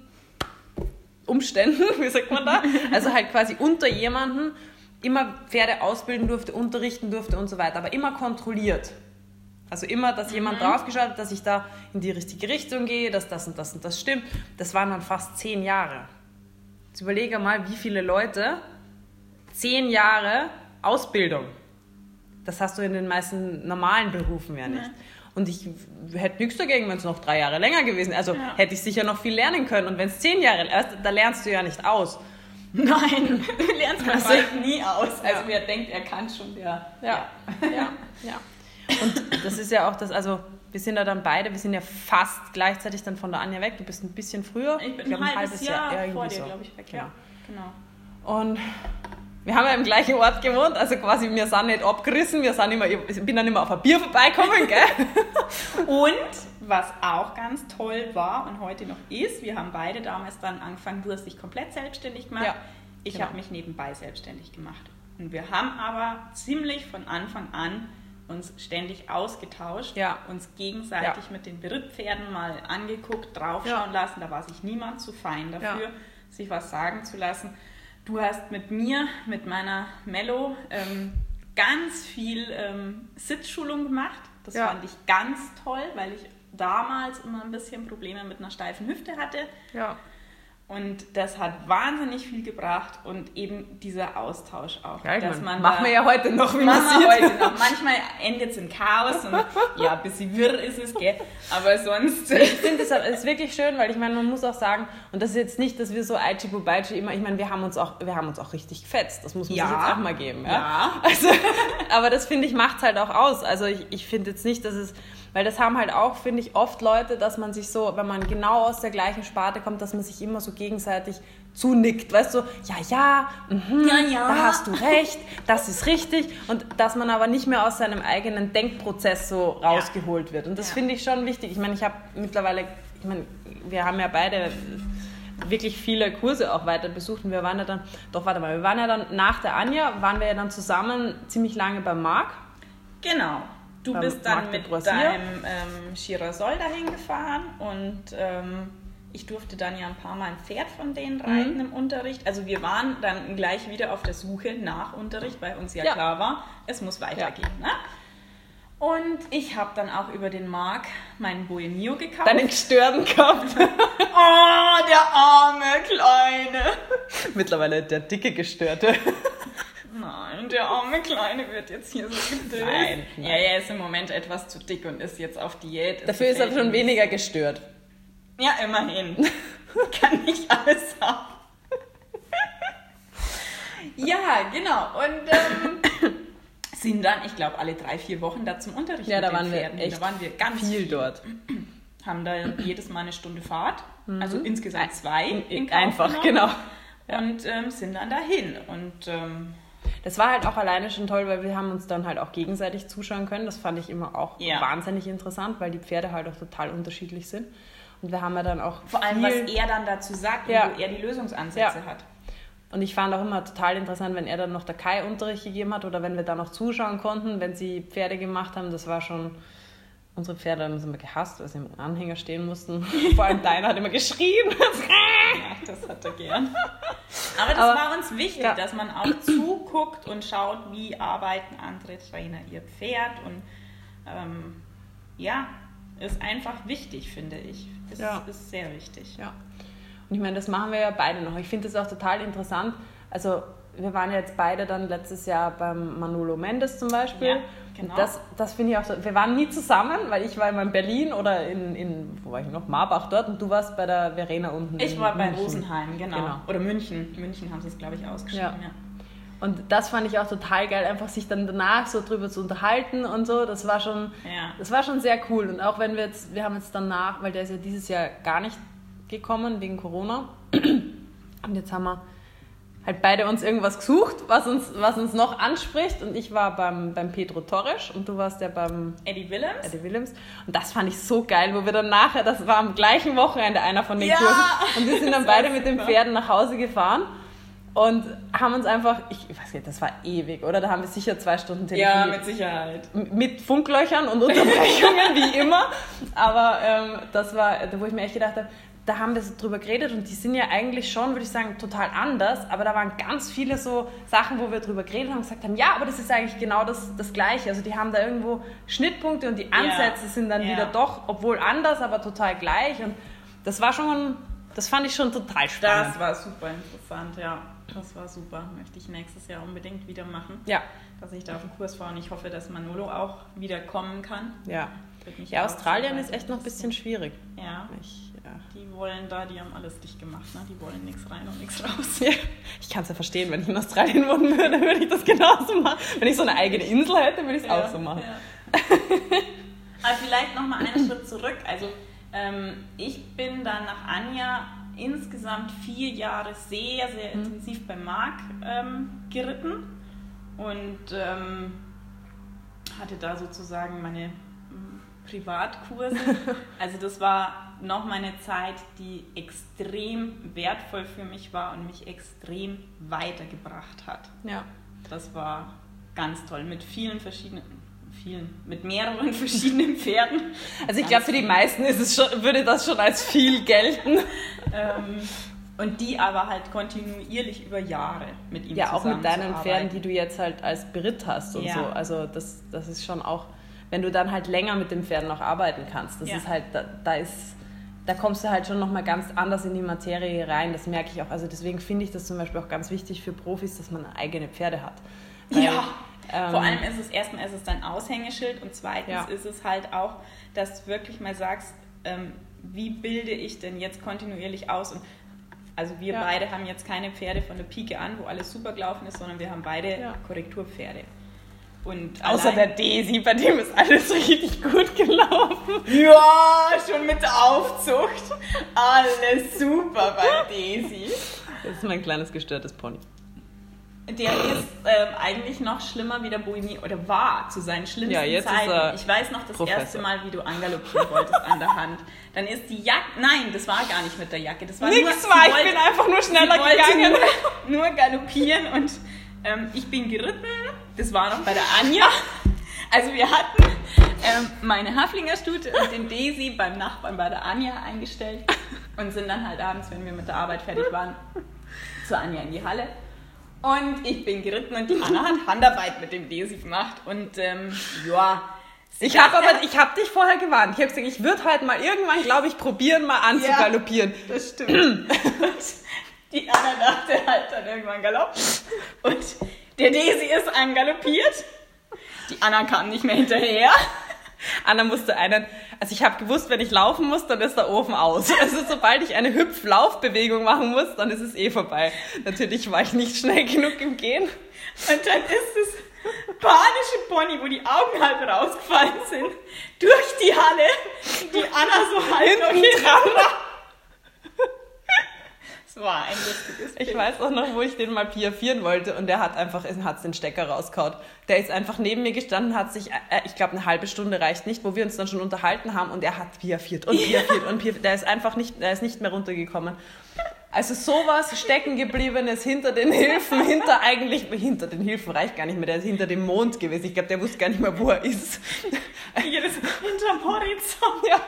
Umständen, wie sagt man da, also halt quasi unter jemanden immer Pferde ausbilden durfte, unterrichten durfte und so weiter, aber immer kontrolliert. Also immer, dass jemand mhm. draufgeschaut hat, dass ich da in die richtige Richtung gehe, dass das und das und das stimmt. Das waren dann fast zehn Jahre. Jetzt überlege mal, wie viele Leute zehn Jahre Ausbildung. Das hast du in den meisten normalen Berufen ja nicht. Mhm. Und ich hätte nichts dagegen, wenn es noch drei Jahre länger gewesen wäre. Also ja. hätte ich sicher noch viel lernen können. Und wenn es zehn Jahre, da lernst du ja nicht aus. Nein, du lernst man also, nie aus. Also ja. wer denkt, er kann schon, der... Ja. Ja. ja, ja. Und das ist ja auch das, also wir sind ja dann beide, wir sind ja fast gleichzeitig dann von der Anja weg. Du bist ein bisschen früher. Ich bin ich glaub, ein, halbes halbes Jahr, Jahr vor dir, so. glaube ich, weg. Genau. Ja, genau. Und... wir haben ja im gleichen Ort gewohnt, also quasi wir sind nicht abgerissen, wir sind immer, ich bin dann immer auf ein Bier vorbeigekommen, gell? Und was auch ganz toll war und heute noch ist, wir haben beide damals dann angefangen, du hast dich komplett selbstständig gemacht, ja, ich genau. habe mich nebenbei selbstständig gemacht. Und wir haben aber ziemlich von Anfang an uns ständig ausgetauscht, ja. uns gegenseitig ja. mit den Berittpferden mal angeguckt, draufschauen ja. lassen, da war sich niemand zu fein dafür, ja. sich was sagen zu lassen. Du hast mit mir, mit meiner Mello, ähm, ganz viel ähm, Sitzschulung gemacht. Das ja. fand ich ganz toll, weil ich damals immer ein bisschen Probleme mit einer steifen Hüfte hatte. Ja. Und das hat wahnsinnig viel gebracht und eben dieser Austausch auch. Ja, ich dass mein, man machen wir ja heute noch, wie man sieht. Heute noch. Manchmal endet es in Chaos und ja, ein bisschen wirr ist es, gell? Aber sonst... Ich finde, das ist wirklich schön, weil ich meine, man muss auch sagen, und das ist jetzt nicht, dass wir so Aichi-Bubaichi immer, ich meine, wir haben uns auch, wir haben uns auch richtig gefetzt. Das muss man ja. sich jetzt auch mal geben. Ja. ja. Also, aber das, finde ich, macht es halt auch aus. Also ich, ich finde jetzt nicht, dass es... Weil das haben halt auch, finde ich, oft Leute, dass man sich so, wenn man genau aus der gleichen Sparte kommt, dass man sich immer so gegenseitig zunickt. Weißt du, ja, ja, mh, ja, ja, da hast du recht, das ist richtig. Und dass man aber nicht mehr aus seinem eigenen Denkprozess so rausgeholt wird. Und das ja. finde ich schon wichtig. Ich meine, ich habe mittlerweile, ich meine, wir haben ja beide wirklich viele Kurse auch weiter besucht. Und wir waren ja dann, doch warte mal, wir waren ja dann nach der Anja, waren wir ja dann zusammen ziemlich lange beim Marc. Genau. Du bist dann mit deinem ähm, Girasol dahin gefahren und ähm, ich durfte dann ja ein paar Mal ein Pferd von denen reiten mhm. im Unterricht. Also wir waren dann gleich wieder auf der Suche nach Unterricht, weil uns ja, ja. klar war, es muss weitergehen. Ja. Ne? Und ich habe dann auch über den Marc meinen Bohemio gekauft. Deinen Gestörten gehabt. Oh, der arme Kleine. Mittlerweile der dicke Gestörte. Nein, der arme Kleine wird jetzt hier so gedillt. Nein, nein. Ja, er ist im Moment etwas zu dick und ist jetzt auf Diät. Dafür ist er schon weniger gestört. Ja, immerhin. Kann nicht alles haben. Ja, genau. Und ähm, sind dann, ich glaube, alle drei, vier Wochen da zum Unterricht ja, mit da den waren Pferden. wir echt da waren wir ganz viel, viel dort. Haben da jedes Mal eine Stunde Fahrt, mhm. also insgesamt zwei in Kauf Einfach, genommen. genau. Und ähm, sind dann dahin. Und ähm, das war halt auch alleine schon toll, weil wir haben uns dann halt auch gegenseitig zuschauen können. Das fand ich immer auch ja. wahnsinnig interessant, weil die Pferde halt auch total unterschiedlich sind. Und wir haben ja dann auch vor allem, was er dann dazu sagt ja. und wo er die Lösungsansätze ja. hat. Und ich fand auch immer total interessant, wenn er dann noch der Kai Unterricht gegeben hat oder wenn wir da noch zuschauen konnten, wenn sie Pferde gemacht haben. Das war schon... Unsere Pferde haben uns immer gehasst, weil sie im Anhänger stehen mussten. Vor allem deiner hat immer geschrien. Ja, das hat er gern. Aber das Aber, war uns wichtig, ja. dass man auch zuguckt und schaut, wie arbeiten andere Trainer ihr Pferd. Und ähm, ja, ist einfach wichtig, finde ich. Ist, ja. ist sehr wichtig. Ja. Und ich meine, das machen wir ja beide noch. Ich finde das auch total interessant. Also wir waren jetzt beide dann letztes Jahr beim Manolo Mendes zum Beispiel. Ja, genau. Das, das finde ich auch so. Wir waren nie zusammen, weil ich war immer in Berlin oder in, in wo war ich noch? Marbach dort und du warst bei der Verena unten. Ich war bei München. Rosenheim, genau. genau. Oder München. München haben sie es, glaube ich, ausgeschrieben. Ja. Ja. Und das fand ich auch total geil, einfach sich dann danach so drüber zu unterhalten und so. Das war schon, ja. das war schon sehr cool. Und auch wenn wir jetzt, wir haben jetzt danach, weil der ist ja dieses Jahr gar nicht gekommen wegen Corona. Und jetzt haben wir halt beide uns irgendwas gesucht, was uns, was uns noch anspricht. Und ich war beim, beim Pedro Torres und du warst ja beim Eddie Willems. Eddie Willems. Und das fand ich so geil, wo wir dann nachher, das war am gleichen Wochenende einer von den ja, Kursen. Und wir sind dann beide mit den Pferden nach Hause gefahren und haben uns einfach, ich weiß nicht, das war ewig, oder? Da haben wir sicher zwei Stunden telefoniert. Ja, mit Sicherheit. Mit Funklöchern und Unterbrechungen, wie immer. Aber ähm, das war, wo ich mir echt gedacht habe, da haben wir so drüber geredet und die sind ja eigentlich schon, würde ich sagen, total anders, aber da waren ganz viele so Sachen, wo wir drüber geredet haben und gesagt haben, ja, aber das ist eigentlich genau das, das Gleiche. Also die haben da irgendwo Schnittpunkte und die Ansätze ja. sind dann ja. wieder doch, obwohl anders, aber total gleich und das war schon, das fand ich schon total spannend. Das war super interessant, ja. Das war super. Möchte ich nächstes Jahr unbedingt wieder machen. Ja. Dass ich da auf den Kurs fahre und ich hoffe, dass Manolo auch wieder kommen kann. Ja. Ja, Australien ist echt noch ein bisschen schwierig. Ja. Ich, ja. Die wollen da, die haben alles dicht gemacht, ne? Die wollen nichts rein und nichts raus. Ja. Ich kann es ja verstehen, wenn ich in Australien wohnen würde, würde ich das genauso machen. Wenn ich so eine eigene Insel hätte, würde ich es ja, auch so machen. Ja. Aber vielleicht nochmal einen Schritt zurück. Also ähm, ich bin dann nach Anja insgesamt vier Jahre sehr, sehr mhm. intensiv bei Marc ähm, geritten und ähm, hatte da sozusagen meine Privatkurse. Also das war noch meine Zeit, die extrem wertvoll für mich war und mich extrem weitergebracht hat. Ja. Das war ganz toll, mit vielen verschiedenen, vielen, mit mehreren verschiedenen Pferden. Also ich glaube, für die meisten ist es schon, würde das schon als viel gelten. ähm, und die aber halt kontinuierlich über Jahre mit ihm ja, auch mit deinen zu Pferden, die du jetzt halt als Beritt hast und ja. so. Also das, das ist schon auch, wenn du dann halt länger mit den Pferden noch arbeiten kannst, das ja. ist halt, da, da ist, da kommst du halt schon nochmal ganz anders in die Materie rein, das merke ich auch. Also deswegen finde ich das zum Beispiel auch ganz wichtig für Profis, dass man eigene Pferde hat. Weil, ja, ähm, vor allem ist es erstmal ist es dein Aushängeschild und zweitens ja. ist es halt auch, dass du wirklich mal sagst, ähm, wie bilde ich denn jetzt kontinuierlich aus? Und also wir ja. beide haben jetzt keine Pferde von der Pike an, wo alles super gelaufen ist, sondern wir haben beide ja. Korrekturpferde. Und außer der Daisy, bei dem ist alles richtig gut gelaufen. Ja, schon mit der Aufzucht. Alles super bei Daisy. Das ist mein kleines gestörtes Pony. Der ist ähm, eigentlich noch schlimmer wie der Bohemian, oder war zu seinen schlimmsten ja, jetzt Zeiten. Ist er ich weiß noch das Professor. erste Mal, wie du angaloppieren wolltest an der Hand. Dann ist die Jacke, nein, das war gar nicht mit der Jacke. Das war Nix nur, war, ich wollte, bin einfach nur schneller gegangen. Nur, nur galoppieren und ähm, ich bin geritten. Das war noch bei der Anja. Also wir hatten ähm, meine Haflinger Stute und den Daisy beim Nachbarn bei der Anja eingestellt und sind dann halt abends, wenn wir mit der Arbeit fertig waren, zur Anja in die Halle. Und ich bin geritten und die Anna hat Handarbeit mit dem Daisy gemacht. Und ähm, ja. Ich habe aber, ich habe dich vorher gewarnt. Ich habe gesagt, ich würde halt mal irgendwann, glaube ich, probieren, mal anzugaloppieren. Ja, das stimmt. Und die Anna dachte halt dann irgendwann Galopp. Und der Daisy ist angaloppiert. Die Anna kam nicht mehr hinterher. Anna musste einen, also ich habe gewusst, wenn ich laufen muss, dann ist der Ofen aus. Also sobald ich eine Hüpf-Laufbewegung machen muss, dann ist es eh vorbei. Natürlich war ich nicht schnell genug im Gehen. Und dann ist es panische Pony, wo die Augen halb rausgefallen sind, durch die Halle, die Anna so halb noch hinten dran war. Es war ein lustiges Bild. Ich weiß auch noch, wo ich den mal piaffieren wollte und der hat einfach hat's den Stecker rausgehauen. Der ist einfach neben mir gestanden, hat sich, äh, ich glaube, eine halbe Stunde reicht nicht, wo wir uns dann schon unterhalten haben und er hat piaffiert und piaffiert und piaffiert. Der ist einfach nicht, der ist nicht mehr runtergekommen. Also sowas Steckengebliebenes hinter den Hilfen, hinter eigentlich, hinter den Hilfen reicht gar nicht mehr, der ist hinter dem Mond gewesen. Ich glaube, der wusste gar nicht mehr, wo er ist. Hier ist hinterm Horizont. Ja.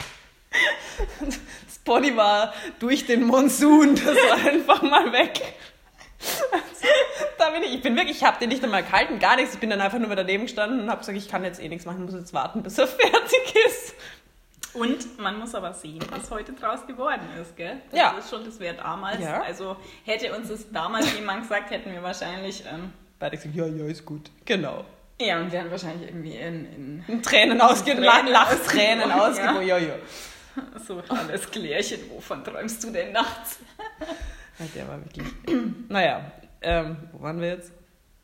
Das Pony war durch den Monsun, das war einfach mal weg. Also, da bin ich, ich bin wirklich, ich habe den nicht einmal gehalten, gar nichts. Ich bin dann einfach nur daneben gestanden und habe gesagt, ich kann jetzt eh nichts machen, muss jetzt warten, bis er fertig ist. Und man muss aber sehen, was heute draus geworden ist, gell? Das ja. ist schon das Wert damals. Ja. Also hätte uns das damals jemand gesagt, hätten wir wahrscheinlich... Ähm, beide gesagt, ja, ja, ist gut. Genau. Ja, und wären wahrscheinlich irgendwie in... In, in Tränen ausgebrochen, Lachtränen ausgebrochen, ja, ja. So, alles Klärchen, wovon träumst du denn nachts? Ja, der war wirklich... Naja, ähm, wo waren wir jetzt?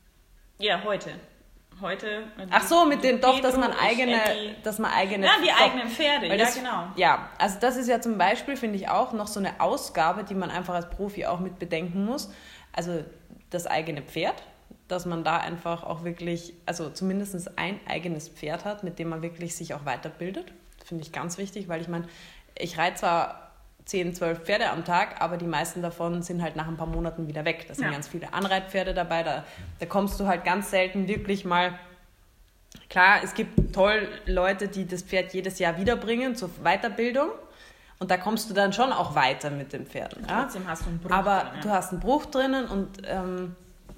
Ja, heute. Heute... Ach so, mit den doch, dass man eigene... Dass man eigene ja, die doch, eigenen Pferde, das, ja genau. Ja, also das ist ja zum Beispiel, finde ich auch, noch so eine Ausgabe, die man einfach als Profi auch mit bedenken muss. Also das eigene Pferd, dass man da einfach auch wirklich, also zumindest ein eigenes Pferd hat, mit dem man wirklich sich auch weiterbildet. Finde ich ganz wichtig, weil ich meine, ich reite zwar zehn, zwölf Pferde am Tag, aber die meisten davon sind halt nach ein paar Monaten wieder weg. Da sind ja. ganz viele Anreitpferde dabei, da, da kommst du halt ganz selten wirklich mal... Klar, es gibt toll Leute, die das Pferd jedes Jahr wiederbringen zur Weiterbildung und da kommst du dann schon auch weiter mit den Pferden. Ja? Trotzdem hast du einen Bruch aber drin, ja. du hast einen Bruch drinnen und ähm,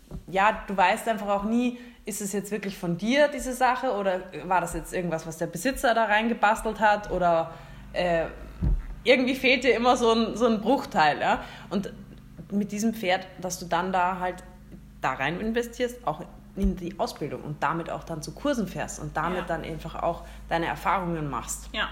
ja, du weißt einfach auch nie, ist es jetzt wirklich von dir, diese Sache, oder war das jetzt irgendwas, was der Besitzer da reingebastelt hat, oder äh, irgendwie fehlt dir immer so ein, so ein Bruchteil. Ja? Und mit diesem Pferd, dass du dann da halt da rein investierst, auch in die Ausbildung und damit auch dann zu Kursen fährst und damit ja. dann einfach auch deine Erfahrungen machst. Ja.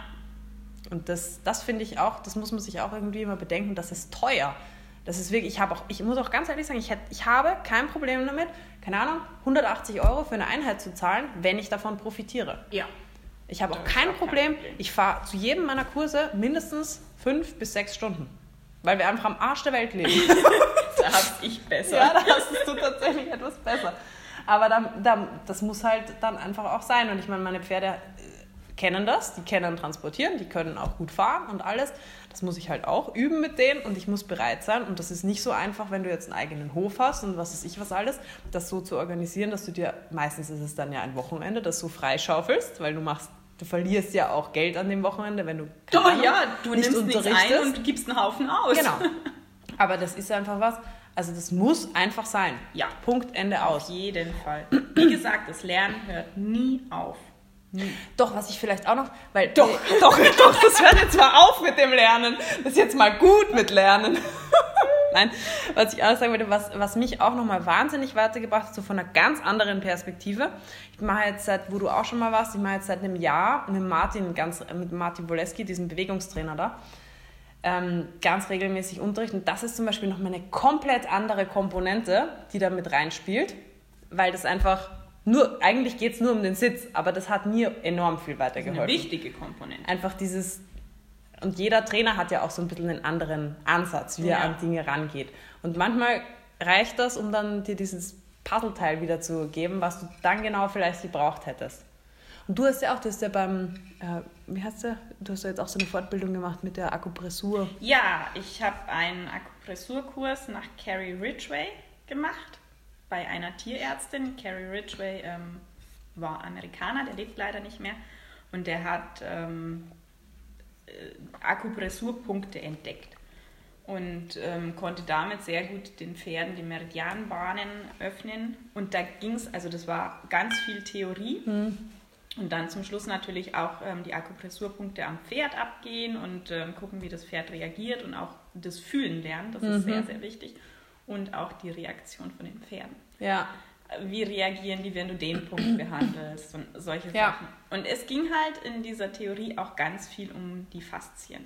Und das, das finde ich auch, das muss man sich auch irgendwie immer bedenken, das ist teuer. Das ist wirklich, ich habe auch, ich muss auch ganz ehrlich sagen, ich, hätte, ich habe kein Problem damit, keine Ahnung, hundertachtzig Euro für eine Einheit zu zahlen, wenn ich davon profitiere. Ja. Ich habe auch kein Problem, kein Problem, ich fahre zu jedem meiner Kurse mindestens fünf bis sechs Stunden, weil wir einfach am Arsch der Welt leben. Da hast ich besser. Ja, da hast du tatsächlich etwas besser. Aber da, da, das muss halt dann einfach auch sein. Und ich meine, meine Pferde kennen das, die kennen transportieren, die können auch gut fahren und alles. Das muss ich halt auch üben mit denen und ich muss bereit sein. Und das ist nicht so einfach, wenn du jetzt einen eigenen Hof hast und was weiß ich was alles, das so zu organisieren, dass du dir, meistens ist es dann ja ein Wochenende, das so freischaufelst, weil du machst, du verlierst ja auch Geld an dem Wochenende, wenn du Doch, Ahnung, ja, du nicht nimmst nichts ein und gibst einen Haufen aus. Genau. Aber das ist einfach was, also das muss einfach sein. Ja. Punkt, Ende, aus. Auf jeden Fall. Wie gesagt, das Lernen hört nie auf. Nie. Doch, was ich vielleicht auch noch, weil doch, äh, doch, doch, das hört jetzt mal auf mit dem Lernen. Das ist jetzt mal gut mit Lernen. Nein, was ich auch sagen würde, was, was mich auch nochmal wahnsinnig weitergebracht hat, so von einer ganz anderen Perspektive. Ich mache jetzt seit, wo du auch schon mal warst, ich mache jetzt seit einem Jahr mit Martin, ganz, mit Martin Woleski, diesem Bewegungstrainer da, ähm, ganz regelmäßig Unterricht. Und das ist zum Beispiel nochmal eine komplett andere Komponente, die da mit reinspielt, weil das einfach nur, eigentlich geht es nur um den Sitz, aber das hat mir enorm viel weitergeholfen. Eine wichtige Komponente. Einfach dieses, und jeder Trainer hat ja auch so ein bisschen einen anderen Ansatz, wie ja. er an Dinge rangeht. Und manchmal reicht das, um dann dir dieses Puzzleteil wieder zu geben, was du dann genau vielleicht gebraucht hättest. Und du hast ja auch, du hast ja beim, äh, wie heißt der? Du hast ja jetzt auch so eine Fortbildung gemacht mit der Akupressur. Ja, ich habe einen Akupressurkurs nach Carrie Ridgway gemacht. Bei einer Tierärztin. Carrie Ridgway ähm, war Amerikaner, der lebt leider nicht mehr. Und der hat ähm, äh, Akupressurpunkte entdeckt. Und ähm, konnte damit sehr gut den Pferden die Meridianbahnen öffnen. Und da ging es, also das war ganz viel Theorie. Mhm. Und dann zum Schluss natürlich auch ähm, die Akupressurpunkte am Pferd abgehen und ähm, gucken, wie das Pferd reagiert und auch das Fühlen lernen. Das mhm. ist sehr, sehr wichtig. Und auch die Reaktion von den Pferden. Ja. Wie reagieren die, wenn du den Punkt behandelst und solche ja. Sachen. Und es ging halt in dieser Theorie auch ganz viel um die Faszien.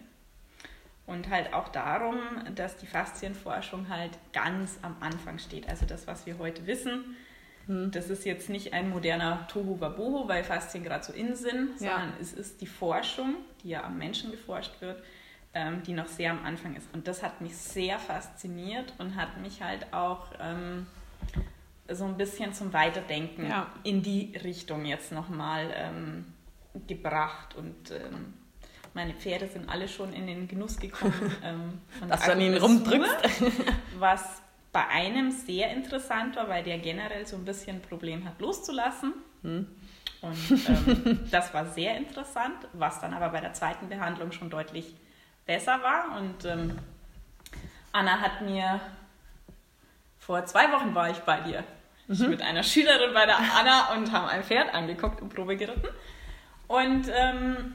Und halt auch darum, dass die Faszienforschung halt ganz am Anfang steht. Also das, was wir heute wissen, hm. das ist jetzt nicht ein moderner Tohu-Wabohu, weil Faszien gerade so in sind, sondern ja. es ist die Forschung, die ja am Menschen geforscht wird, ähm, die noch sehr am Anfang ist. Und das hat mich sehr fasziniert und hat mich halt auch ähm, so ein bisschen zum Weiterdenken ja. in die Richtung jetzt nochmal ähm, gebracht. Und ähm, meine Pferde sind alle schon in den Genuss gekommen, ähm, von dass du an ihnen rumdrückst. Was bei einem sehr interessant war, weil der generell so ein bisschen ein Problem hat, loszulassen. Hm. Und ähm, das war sehr interessant, was dann aber bei der zweiten Behandlung schon deutlich besser war. Und ähm, Anna hat mir, vor zwei Wochen war ich bei dir, mhm. ich mit einer Schülerin bei der Anna und haben ein Pferd angeguckt und Probe geritten. Und ähm,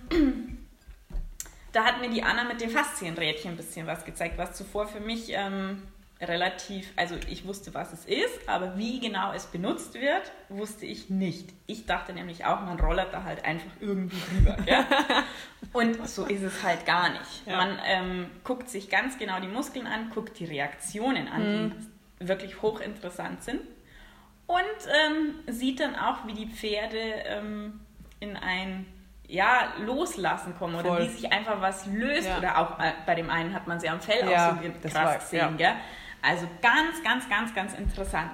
da hat mir die Anna mit dem Faszienrädchen ein bisschen was gezeigt, was zuvor für mich ähm, relativ, also ich wusste, was es ist, aber wie genau es benutzt wird, wusste ich nicht. Ich dachte nämlich auch, man rollert da halt einfach irgendwie drüber. Ja? Und so ist es halt gar nicht. Ja. Man ähm, guckt sich ganz genau die Muskeln an, guckt die Reaktionen an, mhm. die wirklich hochinteressant sind und ähm, sieht dann auch, wie die Pferde ähm, in ein ja, Loslassen kommen oder Voll. Wie sich einfach was löst ja. oder auch bei dem einen hat man sie am Fell ja, auch so krass war, gesehen, ja. Gell? Also ganz, ganz, ganz, ganz interessant.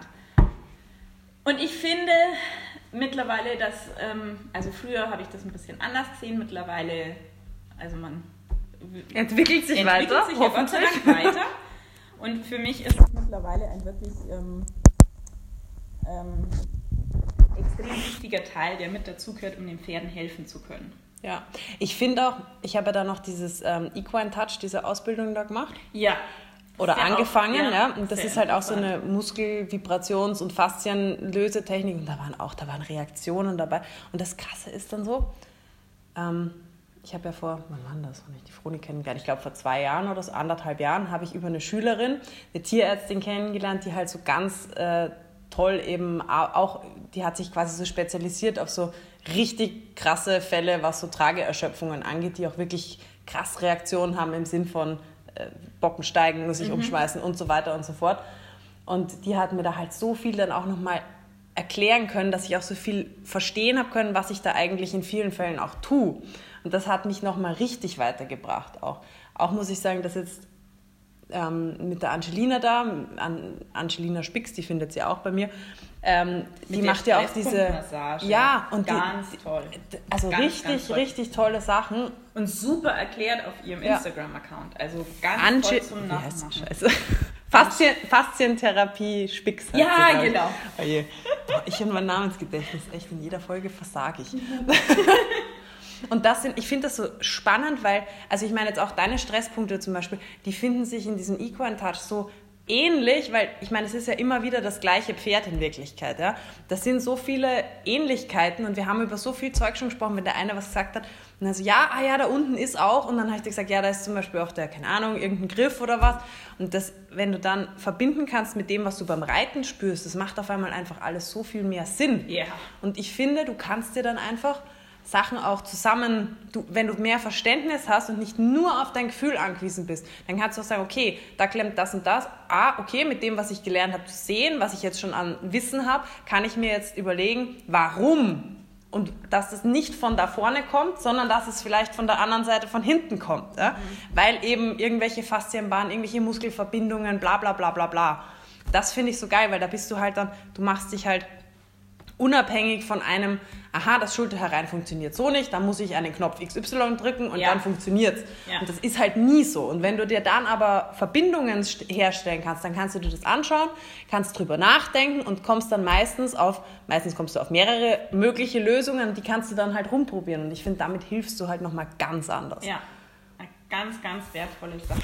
Und ich finde mittlerweile, dass, ähm, also früher habe ich das ein bisschen anders gesehen, mittlerweile, also man entwickelt sich entwickelt weiter, sich ja Gott sei Dank weiter. Und für mich ist es mittlerweile ein wirklich ähm, ähm, extrem wichtiger Teil, der mit dazugehört, um den Pferden helfen zu können. Ja, ich finde auch, ich habe ja da noch dieses ähm, Equine Touch, diese Ausbildung da gemacht. Ja. Oder sehr angefangen, auch, ja, ja. Und das ist halt auch so eine Muskel-Vibrations- und Faszienlösetechnik. Und da waren auch, da waren Reaktionen dabei. Und das Krasse ist dann so, ähm, ich habe ja vor, wann war das? Ich die Froni kennengelernt. Ich glaube, vor zwei Jahren oder so, anderthalb Jahren, habe ich über eine Schülerin, eine Tierärztin kennengelernt, die halt so ganz äh, toll eben auch, die hat sich quasi so spezialisiert auf so richtig krasse Fälle, was so Trageerschöpfungen angeht, die auch wirklich krass Reaktionen haben im Sinn von äh, Bocken steigen, sich mhm. umschmeißen und so weiter und so fort. Und die hat mir da halt so viel dann auch nochmal erklären können, dass ich auch so viel verstehen habe können, was ich da eigentlich in vielen Fällen auch tue. Und das hat mich nochmal richtig weitergebracht auch. Auch muss ich sagen, dass jetzt ähm, mit der Angelina da, An- Angelina Spix, die findet sie auch bei mir, ähm, die macht ja auch diese... Ja, und ganz die, toll. Also ganz, richtig, ganz toll. richtig tolle Sachen. Und super erklärt auf ihrem ja. Instagram-Account. Also ganz Ange- toll zum Nachmachen. Wie heißt die Scheiße? Faszien- Faszientherapie Spix. Ja, sie, genau. Oh je. Ich und mein Namensgedächtnis, echt in jeder Folge versage ich. Und das sind, ich finde das so spannend, weil, also ich meine jetzt auch deine Stresspunkte zum Beispiel, die finden sich in diesem Equine Touch so ähnlich, weil ich meine, es ist ja immer wieder das gleiche Pferd in Wirklichkeit. Ja? Das sind so viele Ähnlichkeiten und wir haben über so viel Zeug schon gesprochen, wenn der eine was gesagt hat und dann so, ja, ah ja, da unten ist auch und dann habe ich dir gesagt, ja, da ist zum Beispiel auch der, keine Ahnung, irgendein Griff oder was und das, wenn du dann verbinden kannst mit dem, was du beim Reiten spürst, das macht auf einmal einfach alles so viel mehr Sinn. Yeah. Und ich finde, du kannst dir dann einfach Sachen auch zusammen, du, wenn du mehr Verständnis hast und nicht nur auf dein Gefühl angewiesen bist, dann kannst du auch sagen, okay, da klemmt das und das. Ah, okay, mit dem, was ich gelernt habe zu sehen, was ich jetzt schon an Wissen habe, kann ich mir jetzt überlegen, warum. Und dass es nicht von da vorne kommt, sondern dass es vielleicht von der anderen Seite von hinten kommt. Ja? Mhm. Weil eben irgendwelche Faszienbahnen, irgendwelche Muskelverbindungen, bla bla bla bla bla. Das finde ich so geil, weil da bist du halt dann, du machst dich halt unabhängig von einem, aha, das Schulterherein funktioniert so nicht, dann muss ich einen Knopf X Y drücken und ja. dann funktioniert es. Ja. Und das ist halt nie so. Und wenn du dir dann aber Verbindungen herstellen kannst, dann kannst du dir das anschauen, kannst drüber nachdenken und kommst dann meistens auf, meistens kommst du auf mehrere mögliche Lösungen und die kannst du dann halt rumprobieren. Und ich finde, damit hilfst du halt nochmal ganz anders. Ja, eine ganz, ganz wertvolle Sache.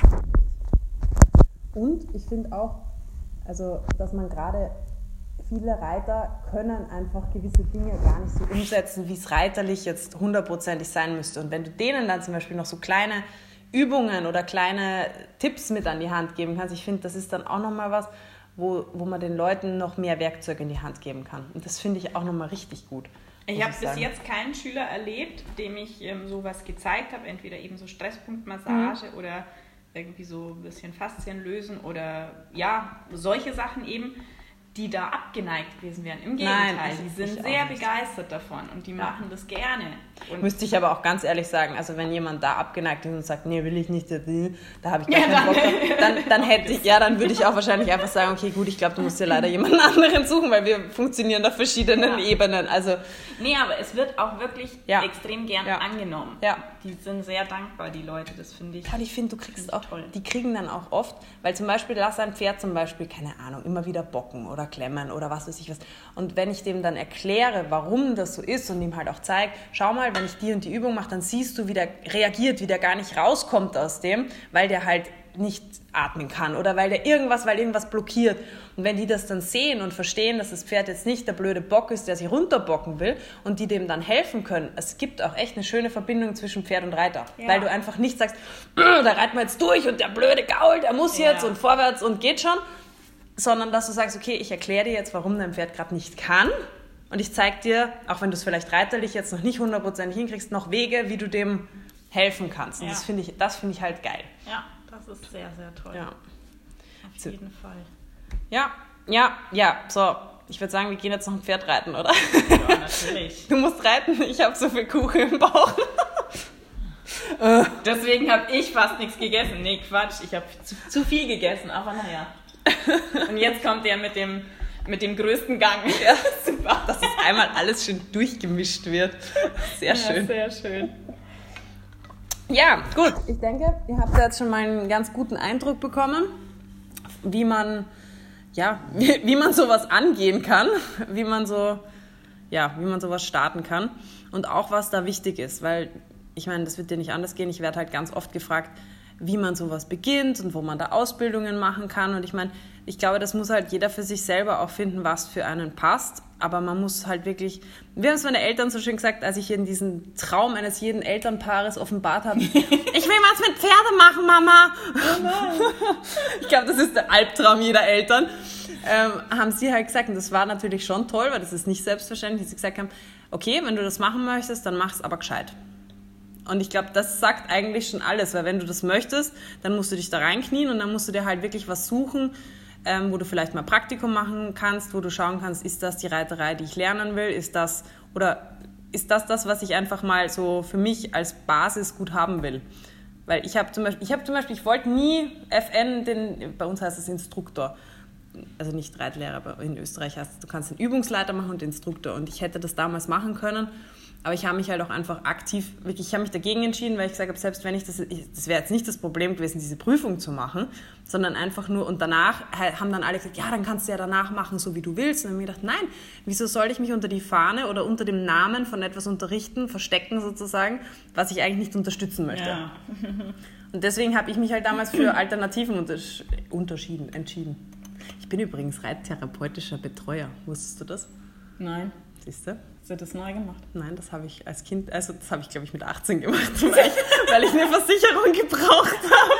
Und ich finde auch, also, dass man gerade viele Reiter können einfach gewisse Dinge gar nicht so umsetzen, wie es reiterlich jetzt hundertprozentig sein müsste. Und wenn du denen dann zum Beispiel noch so kleine Übungen oder kleine Tipps mit an die Hand geben kannst, ich finde, das ist dann auch nochmal was, wo, wo man den Leuten noch mehr Werkzeug in die Hand geben kann. Und das finde ich auch nochmal richtig gut. Ich habe bis jetzt keinen Schüler erlebt, dem ich ähm, sowas gezeigt habe, entweder eben so Stresspunktmassage mhm. oder irgendwie so ein bisschen Faszien lösen oder ja, solche Sachen eben, die da abgeneigt gewesen wären. Im Gegenteil, Nein, die ich, sind ich sehr begeistert davon und die machen das gerne. Und müsste ich aber auch ganz ehrlich sagen, also wenn jemand da abgeneigt ist und sagt, nee, will ich nicht, da habe ich gar Ja, keinen dann- Bock drauf, dann, dann hätte ich, ja, dann würde ich auch wahrscheinlich einfach sagen, okay, gut, ich glaube, du musst dir leider jemanden anderen suchen, weil wir funktionieren auf verschiedenen Ja. Ebenen. Also Nee, aber es wird auch wirklich Ja. extrem gern Ja. angenommen. Ja. Die sind sehr dankbar, die Leute, das finde ich. Ja, und ich finde, du kriegst auch, toll. die kriegen dann auch oft, weil zum Beispiel, lass ein Pferd zum Beispiel, keine Ahnung, immer wieder bocken oder klemmen oder was weiß ich was. Und wenn ich dem dann erkläre, warum das so ist und ihm halt auch zeige, schau mal, wenn ich die und die Übung mache, dann siehst du, wie der reagiert, wie der gar nicht rauskommt aus dem, weil der halt nicht atmen kann oder weil der irgendwas, weil irgendwas blockiert. Und wenn die das dann sehen und verstehen, dass das Pferd jetzt nicht der blöde Bock ist, der sich runterbocken will und die dem dann helfen können, es gibt auch echt eine schöne Verbindung zwischen Pferd und Reiter. Ja. Weil du einfach nicht sagst, da reiten wir jetzt durch und der blöde Gaul, der muss Ja. jetzt und vorwärts und geht schon, sondern dass du sagst, okay, ich erkläre dir jetzt, warum dein Pferd gerade nicht kann und ich zeige dir, auch wenn du es vielleicht reiterlich jetzt noch nicht hundertprozentig hinkriegst, noch Wege, wie du dem helfen kannst. Und Ja. das finde ich, das finde ich halt geil. Ja, das ist sehr, sehr toll. Ja. Auf jeden Fall. Ja, ja, ja, so. Ich würde sagen, wir gehen jetzt noch ein Pferd reiten, oder? Ja, natürlich. Du musst reiten, ich habe so viel Kuchen im Bauch. Deswegen habe ich fast nichts gegessen. Nee, Quatsch, ich habe zu, zu viel gegessen, aber naja. Und jetzt kommt der mit dem, mit dem größten Gang. Ja, super. Dass es einmal alles schön durchgemischt wird. Sehr schön. Ja, sehr schön. Ja, gut. Ich denke, ihr habt ja jetzt schon mal einen ganz guten Eindruck bekommen, wie man, ja, wie, wie man sowas angehen kann, wie man so, ja, wie man sowas starten kann und auch was da wichtig ist, weil ich meine, das wird dir nicht anders gehen. Ich werde halt ganz oft gefragt, wie man sowas beginnt und wo man da Ausbildungen machen kann. Und ich meine, ich glaube, das muss halt jeder für sich selber auch finden, was für einen passt. Aber man muss halt wirklich, wie haben es meine Eltern so schön gesagt, als ich in diesen Traum eines jeden Elternpaares offenbart habe, ich will was mit Pferde machen, Mama. Ich glaube, das ist der Albtraum jeder Eltern. Ähm, haben sie halt gesagt, und das war natürlich schon toll, weil das ist nicht selbstverständlich, dass sie gesagt haben, okay, wenn du das machen möchtest, dann mach's aber gescheit. Und ich glaube, das sagt eigentlich schon alles, weil wenn du das möchtest, dann musst du dich da reinknien und dann musst du dir halt wirklich was suchen, ähm, wo du vielleicht mal Praktikum machen kannst, wo du schauen kannst, ist das die Reiterei, die ich lernen will, ist das, oder ist das das, was ich einfach mal so für mich als Basis gut haben will. Weil ich habe zum Beispiel, ich habe zum Beispiel, ich wollte nie F N, den, bei uns heißt es Instruktor, also nicht Reitlehrer, aber in Österreich heißt es, du kannst den Übungsleiter machen und den Instruktor. Und ich hätte das damals machen können, aber ich habe mich halt auch einfach aktiv, wirklich, ich habe mich dagegen entschieden, weil ich gesagt habe, selbst wenn ich das, ich, das wäre jetzt nicht das Problem gewesen, diese Prüfung zu machen, sondern einfach nur, und danach haben dann alle gesagt, ja, dann kannst du ja danach machen, so wie du willst. Und dann habe ich mir gedacht, nein, wieso soll ich mich unter die Fahne oder unter dem Namen von etwas unterrichten, verstecken sozusagen, was ich eigentlich nicht unterstützen möchte. Ja. Und deswegen habe ich mich halt damals für Alternativen untersch- unterschieden, entschieden. Ich bin übrigens reittherapeutischer Betreuer. Wusstest du das? Nein. Siehst du? Hast du das neu gemacht? Nein, das habe ich als Kind, also das habe ich, glaube ich, mit achtzehn gemacht, weil ich, weil ich eine Versicherung gebraucht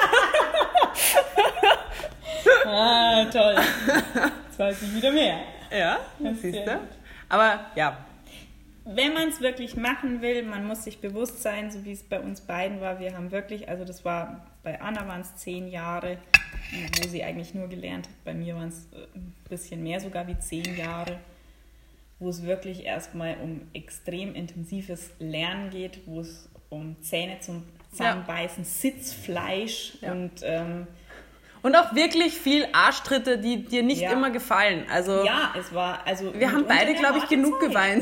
habe. Ah, toll. Jetzt weiß ich wieder mehr. Ja, Das siehst ist du? ja- Aber ja, Wenn man es wirklich machen will, man muss sich bewusst sein, so wie es bei uns beiden war. Wir haben wirklich, also das war, bei Anna waren es zehn Jahre, wo sie eigentlich nur gelernt hat. Bei mir waren es ein bisschen mehr sogar wie zehn Jahre, wo es wirklich erstmal um extrem intensives Lernen geht, wo es um Zähne zum Zahnbeißen, Sitzfleisch Ja. und ähm, und auch wirklich viel Arschtritte, die dir nicht Ja. immer gefallen. Also ja, es war, also wir haben mitunter beide, eine glaube ich, harte genug Zeit. geweint.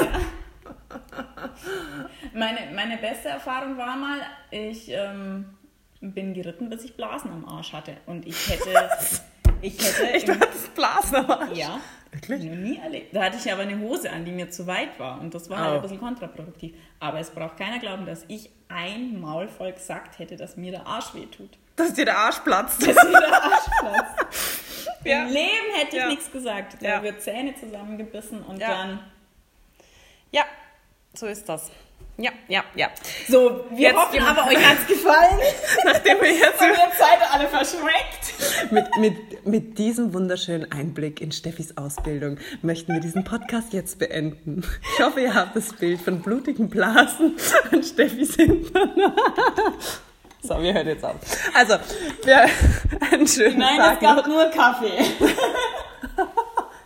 Meine, meine beste Erfahrung war mal, ich ähm, bin geritten, bis ich Blasen am Arsch hatte. Und ich hätte... Ich hätte... Ich im- dachte, das Blasen aber. ja, Wirklich? noch nie erlebt. Da hatte ich aber eine Hose an, die mir zu weit war. Und das war halt Oh. ein bisschen kontraproduktiv. Aber es braucht keiner glauben, dass ich ein Maul voll gesagt hätte, dass mir der Arsch wehtut. Dass dir der Arsch platzt. Dass mir der Arsch platzt. Ja. Im Leben hätte ich Ja. nichts gesagt. Da Ja. wird Zähne zusammengebissen und Ja. dann... Ja, so ist das. Ja, ja, ja. So, wir Jetzt hoffen gehen- aber, euch hat's gefallen. Nachdem wir jetzt Und jetzt seid ihr alle verschreckt. mit, mit, mit diesem wunderschönen Einblick in Steffis Ausbildung möchten wir diesen Podcast jetzt beenden. Ich hoffe, ihr habt das Bild von blutigen Blasen an Steffis Hintern. So, wir hören jetzt auf. Also, wir, einen schönen Nein, Tag es gab noch. nur Kaffee.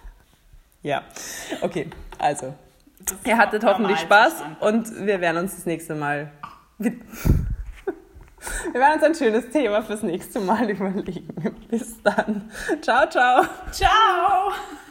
Ja, okay, also, ihr hattet hoffentlich Spaß und wir werden uns das nächste Mal... Wir werden uns ein schönes Thema fürs nächste Mal überlegen. Bis dann. Ciao, ciao. Ciao.